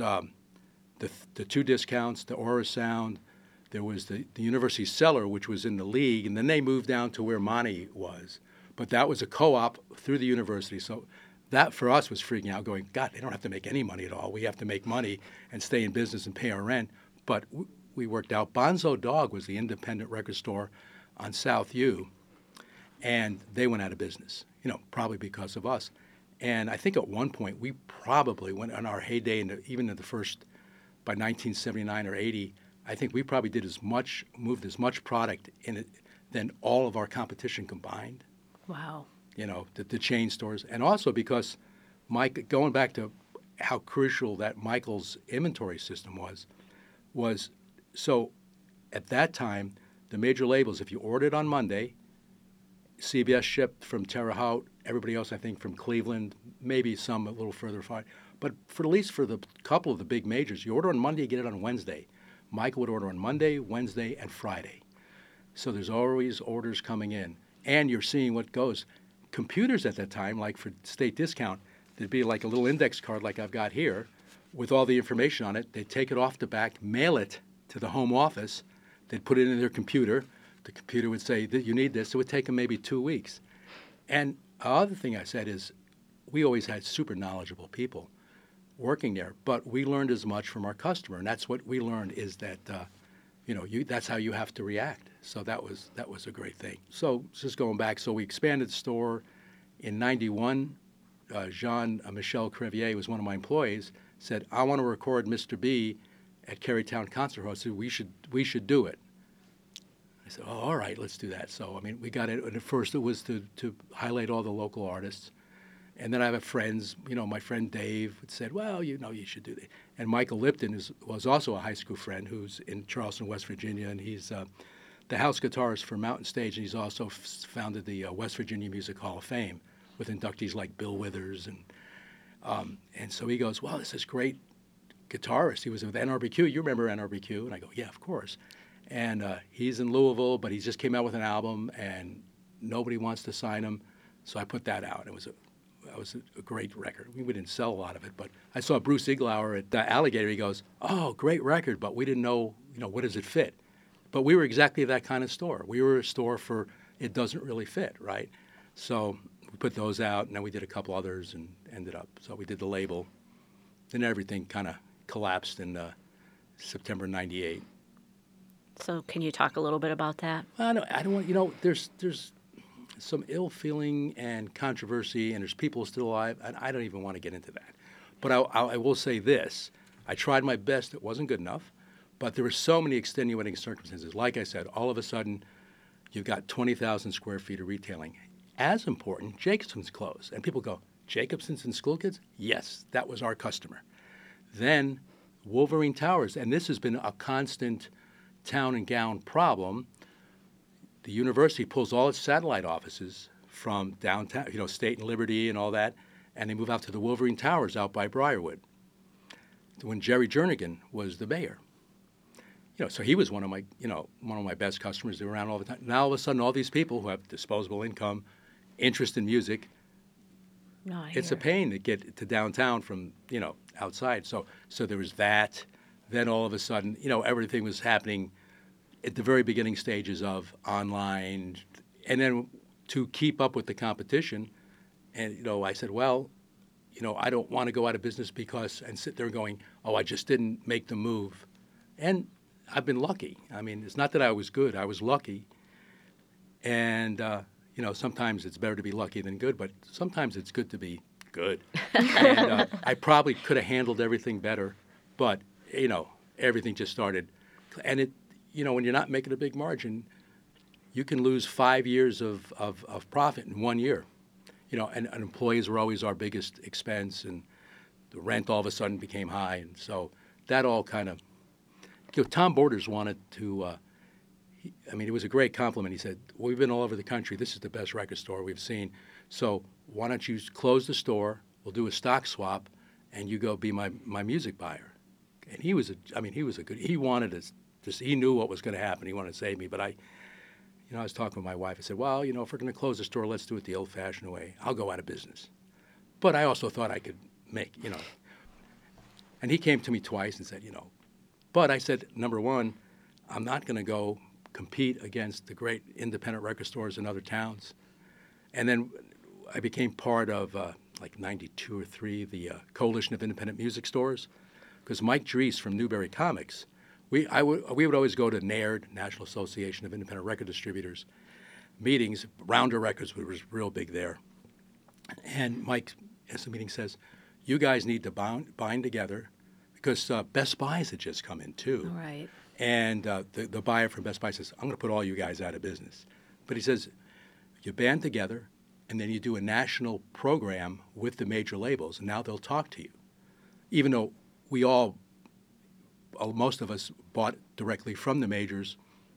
the two discounts, the Aura Sound. There was the University Cellar, which was in the league, and then they moved down to where Monty was. But that was a co-op through the university. So that for us was freaking out, going, God, they don't have to make any money at all. We have to make money and stay in business and pay our rent. But we worked out. Bonzo Dog was the independent record store on South U, and they went out of business, probably because of us. And I think at one point we probably went on our heyday, even in the first, by 1979 or 80, I think we probably moved as much product in it than all of our competition combined. Wow. The chain stores. And also because going back to how crucial that Michael's inventory system was so at that time, the major labels, if you ordered on Monday, CBS shipped from Terre Haute, everybody else, I think, from Cleveland, maybe some a little further far. But at least for the couple of the big majors, you order on Monday, you get it on Wednesday. Michael would order on Monday, Wednesday, and Friday. So there's always orders coming in. And you're seeing what goes. Computers at that time, like for State Discount, there'd be like a little index card like I've got here with all the information on it. They'd take it off the back, mail it to the home office. They'd put it in their computer. The computer would say, you need this. It would take them maybe 2 weeks. And the other thing I said is we always had super knowledgeable people working there, but we learned as much from our customer. And that's what we learned is that, that's how you have to react. So that was a great thing. So just going back, so we expanded the store in 91. Jean-Michel Crevier was one of my employees, said, I want to record Mr. B at Carytown Concert Hall. So we should do it. I said, oh, all right, let's do that. So, we got it. And at first it was to highlight all the local artists. And then I have friends, my friend Dave said, well, you should do that. And Michael Lipton was also a high school friend who's in Charleston, West Virginia, and he's the house guitarist for Mountain Stage, and he's also founded the West Virginia Music Hall of Fame with inductees like Bill Withers. And so he goes, well, this is great guitarist. He was with NRBQ. You remember NRBQ? And I go, yeah, of course. And he's in Louisville, but he just came out with an album, and nobody wants to sign him. So I put that out. That was a great record. We didn't sell a lot of it, but I saw Bruce Iglauer at Alligator. He goes, oh, great record, but we didn't know, what does it fit? But we were exactly that kind of store. We were a store for it doesn't really fit, right? So we put those out, and then we did a couple others and ended up. So we did the label. Then everything kind of collapsed in September 98. So can you talk a little bit about that? I don't want, there's some ill feeling and controversy, and there's people still alive, and I don't even want to get into that. But I will say this. I tried my best. It wasn't good enough. But there were so many extenuating circumstances. Like I said, all of a sudden, you've got 20,000 square feet of retailing. As important, Jacobson's closed. And people go, Jacobson's and School Kids? Yes, that was our customer. Then Wolverine Towers, and this has been a constant town and gown problem. The university pulls all its satellite offices from downtown, State and Liberty and all that, and they move out to the Wolverine Towers out by Briarwood. When Jerry Jernigan was the mayor. So he was one of my best customers. They were around all the time. Now all of a sudden, all these people who have disposable income, interest in music, it's a pain to get to downtown from outside. So there was that. Then all of a sudden, everything was happening at the very beginning stages of online, and then to keep up with the competition. And I said, well, I don't want to go out of business and sit there going, oh, I just didn't make the move. And I've been lucky. It's not that I was good. I was lucky. And, sometimes it's better to be lucky than good, but sometimes it's good to be good. And I probably could have handled everything better, but, everything just started. And when you're not making a big margin, you can lose 5 years of profit in 1 year. And employees were always our biggest expense, and the rent all of a sudden became high. And so that all kind of, Tom Borders wanted to, it was a great compliment. He said, we've been all over the country. This is the best record store we've seen. So why don't you close the store? We'll do a stock swap, and you go be my music buyer. And he wanted he knew what was going to happen. He wanted to save me. But I was talking with my wife. I said, well, if we're going to close the store, let's do it the old-fashioned way. I'll go out of business. But I also thought I could make. And he came to me twice and said, But I said, number one, I'm not going to go compete against the great independent record stores in other towns. And then I became part of, like 92 or 3, the Coalition of Independent Music Stores, because Mike Dries from Newberry Comics, we would always go to NAIRD, National Association of Independent Record Distributors, meetings. Rounder Records was real big there. And Mike, as the meeting says, you guys need to bind together, because Best Buys had just come in too. All right. And the buyer from Best Buy says, I'm going to put all you guys out of business. But he says, you band together, and then you do a national program with the major labels, and now they'll talk to you. Even though most of us bought directly from the majors,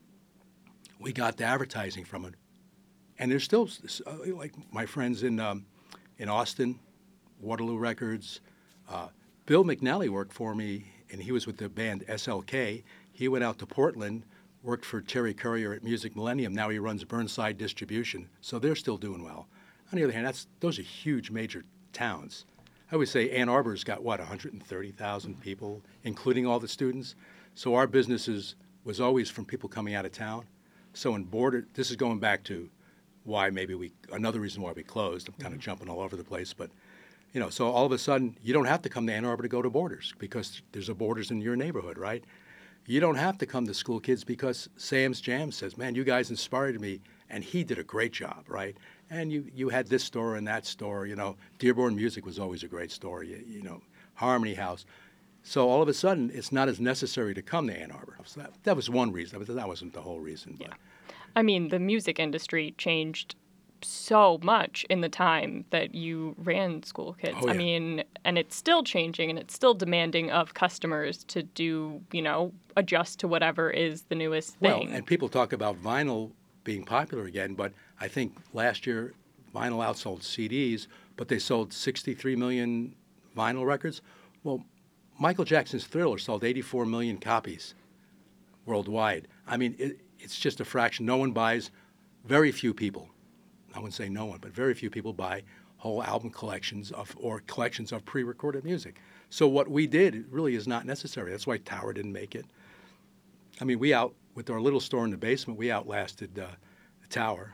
we got the advertising from it. And there's still, like my friends in Austin, Waterloo Records, Bill McNally worked for me, and he was with the band SLK. He went out to Portland, worked for Terry Courier at Music Millennium. Now he runs Burnside Distribution, so they're still doing well. On the other hand, those are huge major towns. I would say Ann Arbor's got, 130,000 people, including all the students. So our businesses was always from people coming out of town. So this is going back to why another reason why we closed. I'm kind of jumping all over the place, but so all of a sudden, you don't have to come to Ann Arbor to go to Borders, because there's a Borders in your neighborhood, right? You don't have to come to School Kids because Sam's Jam says, man, you guys inspired me, and he did a great job, right? And you had this store and that store, Dearborn Music was always a great store, Harmony House. So all of a sudden, it's not as necessary to come to Ann Arbor. So that was one reason, but that wasn't the whole reason. But. Yeah. I mean, the music industry changed so much in the time that you ran School Kids. Oh, yeah. I mean, and it's still changing, and it's still demanding of customers to do, adjust to whatever is the newest thing. Well, and people talk about vinyl being popular again, but I think last year vinyl outsold CDs, but they sold 63 million vinyl records. Well, Michael Jackson's Thriller sold 84 million copies worldwide. I mean, it's just a fraction. No one buys, very few people. I wouldn't say no one, but very few people buy whole album collections or collections of pre-recorded music. So what we did really is not necessary. That's why Tower didn't make it. I mean, with our little store in the basement, we outlasted the Tower.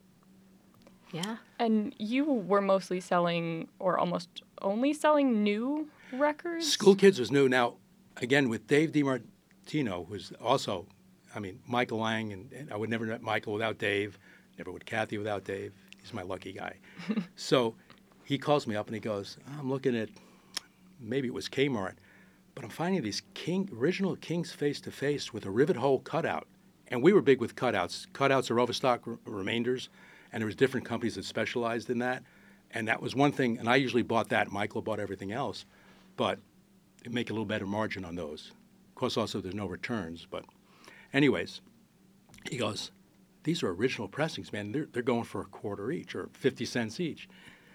Yeah. And you were mostly selling, or almost only selling, new records? School Kids was new. Now, again, with Dave DiMartino, who's also, Michael Lang, and I would never met Michael without Dave. Never would Kathy without Dave. He's my lucky guy. So he calls me up and he goes, I'm looking at, maybe it was Kmart, but I'm finding these original Kings face-to-face with a rivet hole cutout. And we were big with cutouts. Cutouts are overstock remainders, and there was different companies that specialized in that. And that was one thing, and I usually bought that. Michael bought everything else. But it'd make a little better margin on those. Of course, also there's no returns. But anyways, he goes, these are original pressings, man. They're going for a quarter each or 50 cents each.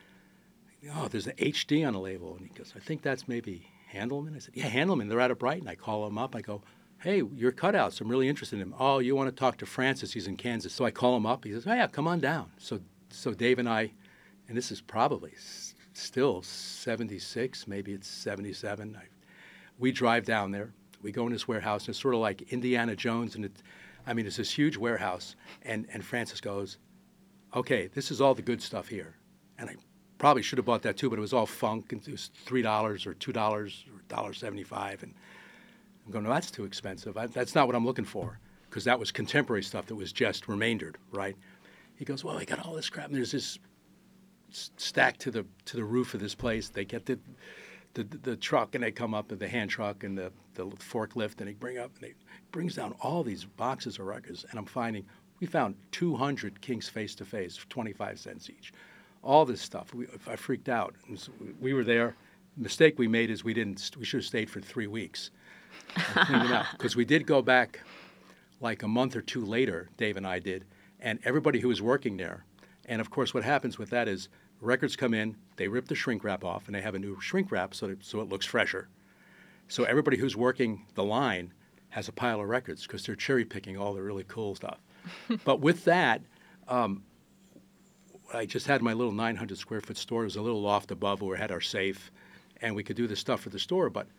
Oh, there's an HD on the label. And he goes, I think that's maybe Handelman. I said, yeah, Handelman. They're out of Brighton. I call him up. I go, hey, your cutouts. I'm really interested in them. Oh, you want to talk to Francis? He's in Kansas. So I call him up. He says, oh, yeah, come on down. So Dave and I, and this is probably still 76, maybe it's 77. We drive down there. We go in this warehouse, and it's sort of like Indiana Jones, and it's this huge warehouse, and Francis goes, okay, this is all the good stuff here. And I probably should have bought that too, but it was all funk, and it was $3 or $2 or $1.75. And I'm going, no, that's too expensive. That's not what I'm looking for, because that was contemporary stuff that was just remaindered, right? He goes, well, I got all this crap, and there's this stacked to the roof of this place. They get the truck, and they come up with the hand truck and the forklift, and they brings down all these boxes of records, and we found 200 Kings face-to-face, 25 cents each. All this stuff. I freaked out. We were there. The mistake we made is we should have stayed for 3 weeks and cleaned it out, because we did go back like a month or two later, Dave and I did, and everybody who was working there. And of course, what happens with that is records come in, they rip the shrink wrap off, and they have a new shrink wrap so it looks fresher. So everybody who's working the line has a pile of records because they're cherry picking all the really cool stuff. But with that, I just had my little 900 square foot store. It was a little loft above where we had our safe, and we could do the stuff for the store. But,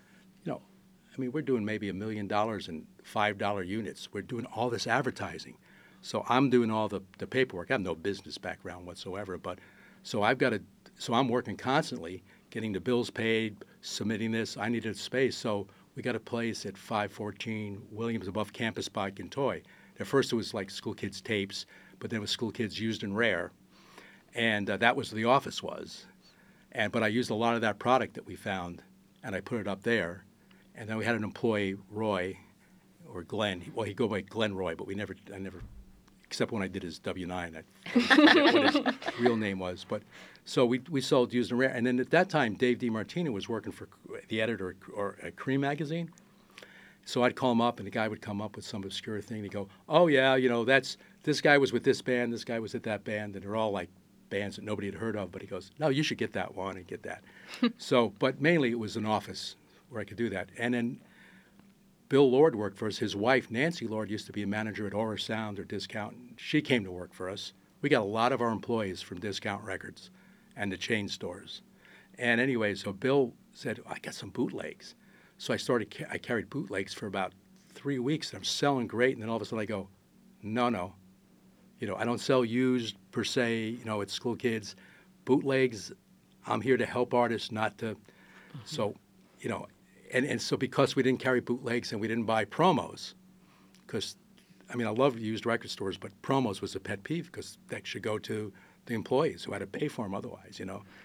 I mean, we're doing maybe $1 million in $5 units. We're doing all this advertising. So I'm doing all the paperwork. I have no business background whatsoever, but so I'm working constantly, getting the bills paid, submitting this. I needed space, so we got a place at 514 Williams above Campus by Gintoy. At first it was like School Kids tapes, but then it was School Kids used and rare, and that was where the office was. But I used a lot of that product that we found, and I put it up there. And then we had an employee, Roy, or Glenn. Well, he'd go by Glenn Roy, but I never, except when I did his W-9, I forget what his real name was. But so we sold used and rare. And then at that time, Dave DiMartino was working for the editor at Cream magazine. So I'd call him up, and the guy would come up with some obscure thing. He'd go, "Oh yeah, this guy was with this band, this guy was at that band, and they're all like bands that nobody had heard of." But he goes, "No, you should get that one and get that." So, but mainly it was an office where I could do that. And then Bill Lord worked for us. His wife, Nancy Lord, used to be a manager at Aura Sound or Discount. She came to work for us. We got a lot of our employees from Discount Records and the chain stores. And anyway, so Bill said, "I got some bootlegs." So I carried bootlegs for about 3 weeks, and I'm selling great. And then all of a sudden I go, no. I don't sell used per se, it's School Kids. Bootlegs, I'm here to help artists, not to. Mm-hmm. So, and so because we didn't carry bootlegs and we didn't buy promos, because, I love used record stores, but promos was a pet peeve because that should go to the employees who had to pay for them otherwise,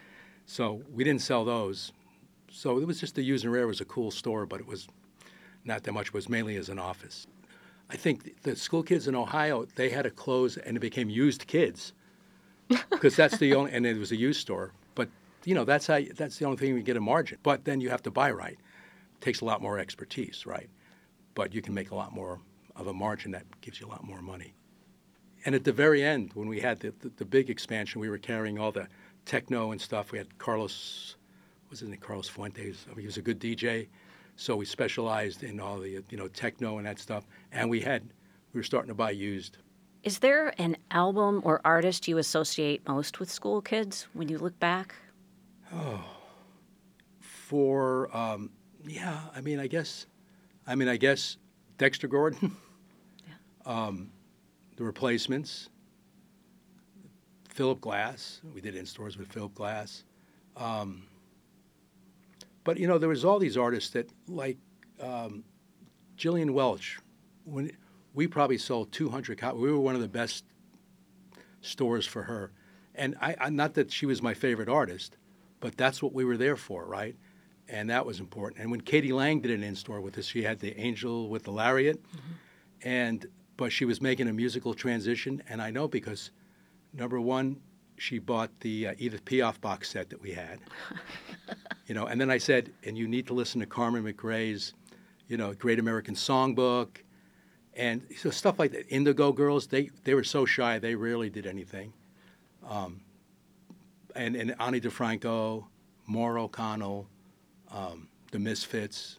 So we didn't sell those. So it was just the used and rare was a cool store, but it was not that much. It was mainly as an office. I think the School Kids in Ohio, they had to close and it became Used Kids because that's the only, and it was a used store. But, that's the only thing we get a margin. But then you have to buy right. It takes a lot more expertise, right? But you can make a lot more of a margin that gives you a lot more money. And at the very end, when we had the big expansion, we were carrying all the techno and stuff. We had Carlos Fuentes. He was a good DJ. So we specialized in all the, techno and that stuff. And we were starting to buy used. Is there an album or artist you associate most with School Kids when you look back? Oh, I guess Dexter Gordon, Yeah. The Replacements, Philip Glass. We did in-stores with Philip Glass. But, there was all these artists that, like Jillian Welch, when we probably sold 200 copies. We were one of the best stores for her. And I not that she was my favorite artist, but that's what we were there for, right? And that was important. And when Katie Lang did an in-store with us, she had the Angel with the Lariat. Mm-hmm. But she was making a musical transition. And I know because, number one, she bought the Edith Piaf box set that we had. And then I said, and you need to listen to Carmen McRae's, Great American Songbook. And so stuff like that. Indigo Girls, they were so shy, they rarely did anything. And Ani DeFranco, Maura O'Connell, the Misfits.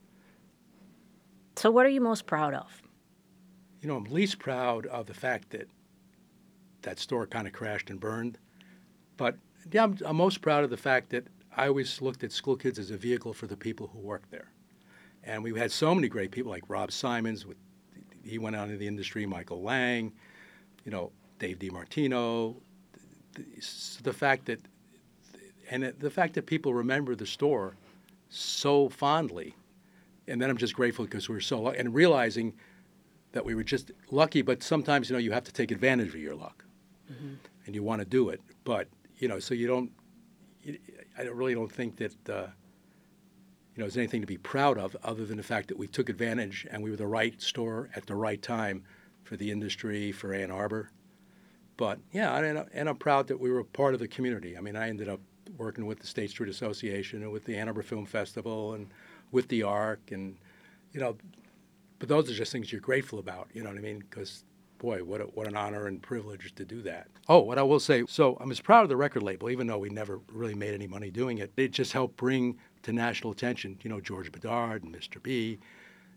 So what are you most proud of? I'm least proud of the fact that that store kind of crashed and burned. But yeah, I'm most proud of the fact that I always looked at School Kids as a vehicle for the people who worked there. And we had so many great people like Rob Simons, he went out into the industry, Michael Lang, Dave DiMartino. The fact that people remember the store so fondly, and then I'm just grateful because we were so lucky, and realizing that we were just lucky, but sometimes, you have to take advantage of your luck. Mm-hmm. And you want to do it. But, so I really don't think that, there's anything to be proud of other than the fact that we took advantage and we were the right store at the right time for the industry, for Ann Arbor. But, yeah, and I'm proud that we were part of the community. I ended up working with the State Street Association and with the Ann Arbor Film Festival and with the ARC. And, but those are just things you're grateful about, you know what I mean? Because, boy, what an honor and privilege to do that. Oh, what I will say, so I'm as proud of the record label, even though we never really made any money doing it. It just helped bring to national attention, George Bedard and Mr. B,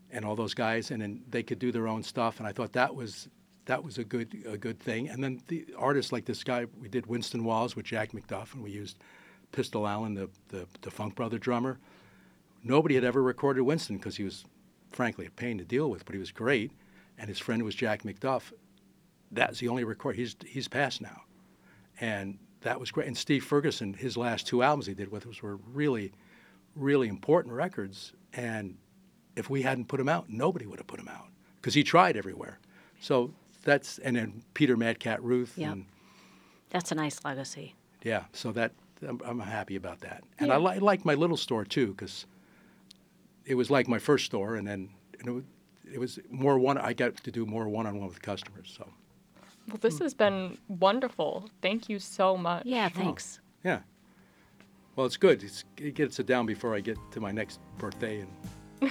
and all those guys, and then they could do their own stuff. And I thought that was a good thing. And then the artists like this guy, we did Winston Walls with Jack McDuff, and we used Pistol Allen, the Funk Brother drummer. Nobody had ever recorded Winston because he was, frankly, a pain to deal with, but he was great. And his friend was Jack McDuff. That's the only record. He's passed now, and that was great. And Steve Ferguson, his last 2 albums he did with us were really, really important records. And if we hadn't put him out, nobody would have put him out because he tried everywhere. So and then Peter Mad Cat Ruth. Yeah, and, that's a nice legacy. Yeah, so I'm happy about that. And I like my little store too because it was like my first store, and then it was more I got to do more one-on-one with customers. So. Well, this has been wonderful. Thank you so much. Yeah, thanks. Oh, yeah. Well, it's good. It gets it down before I get to my next birthday. And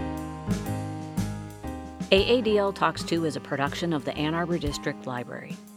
AADL Talks 2 is a production of the Ann Arbor District Library.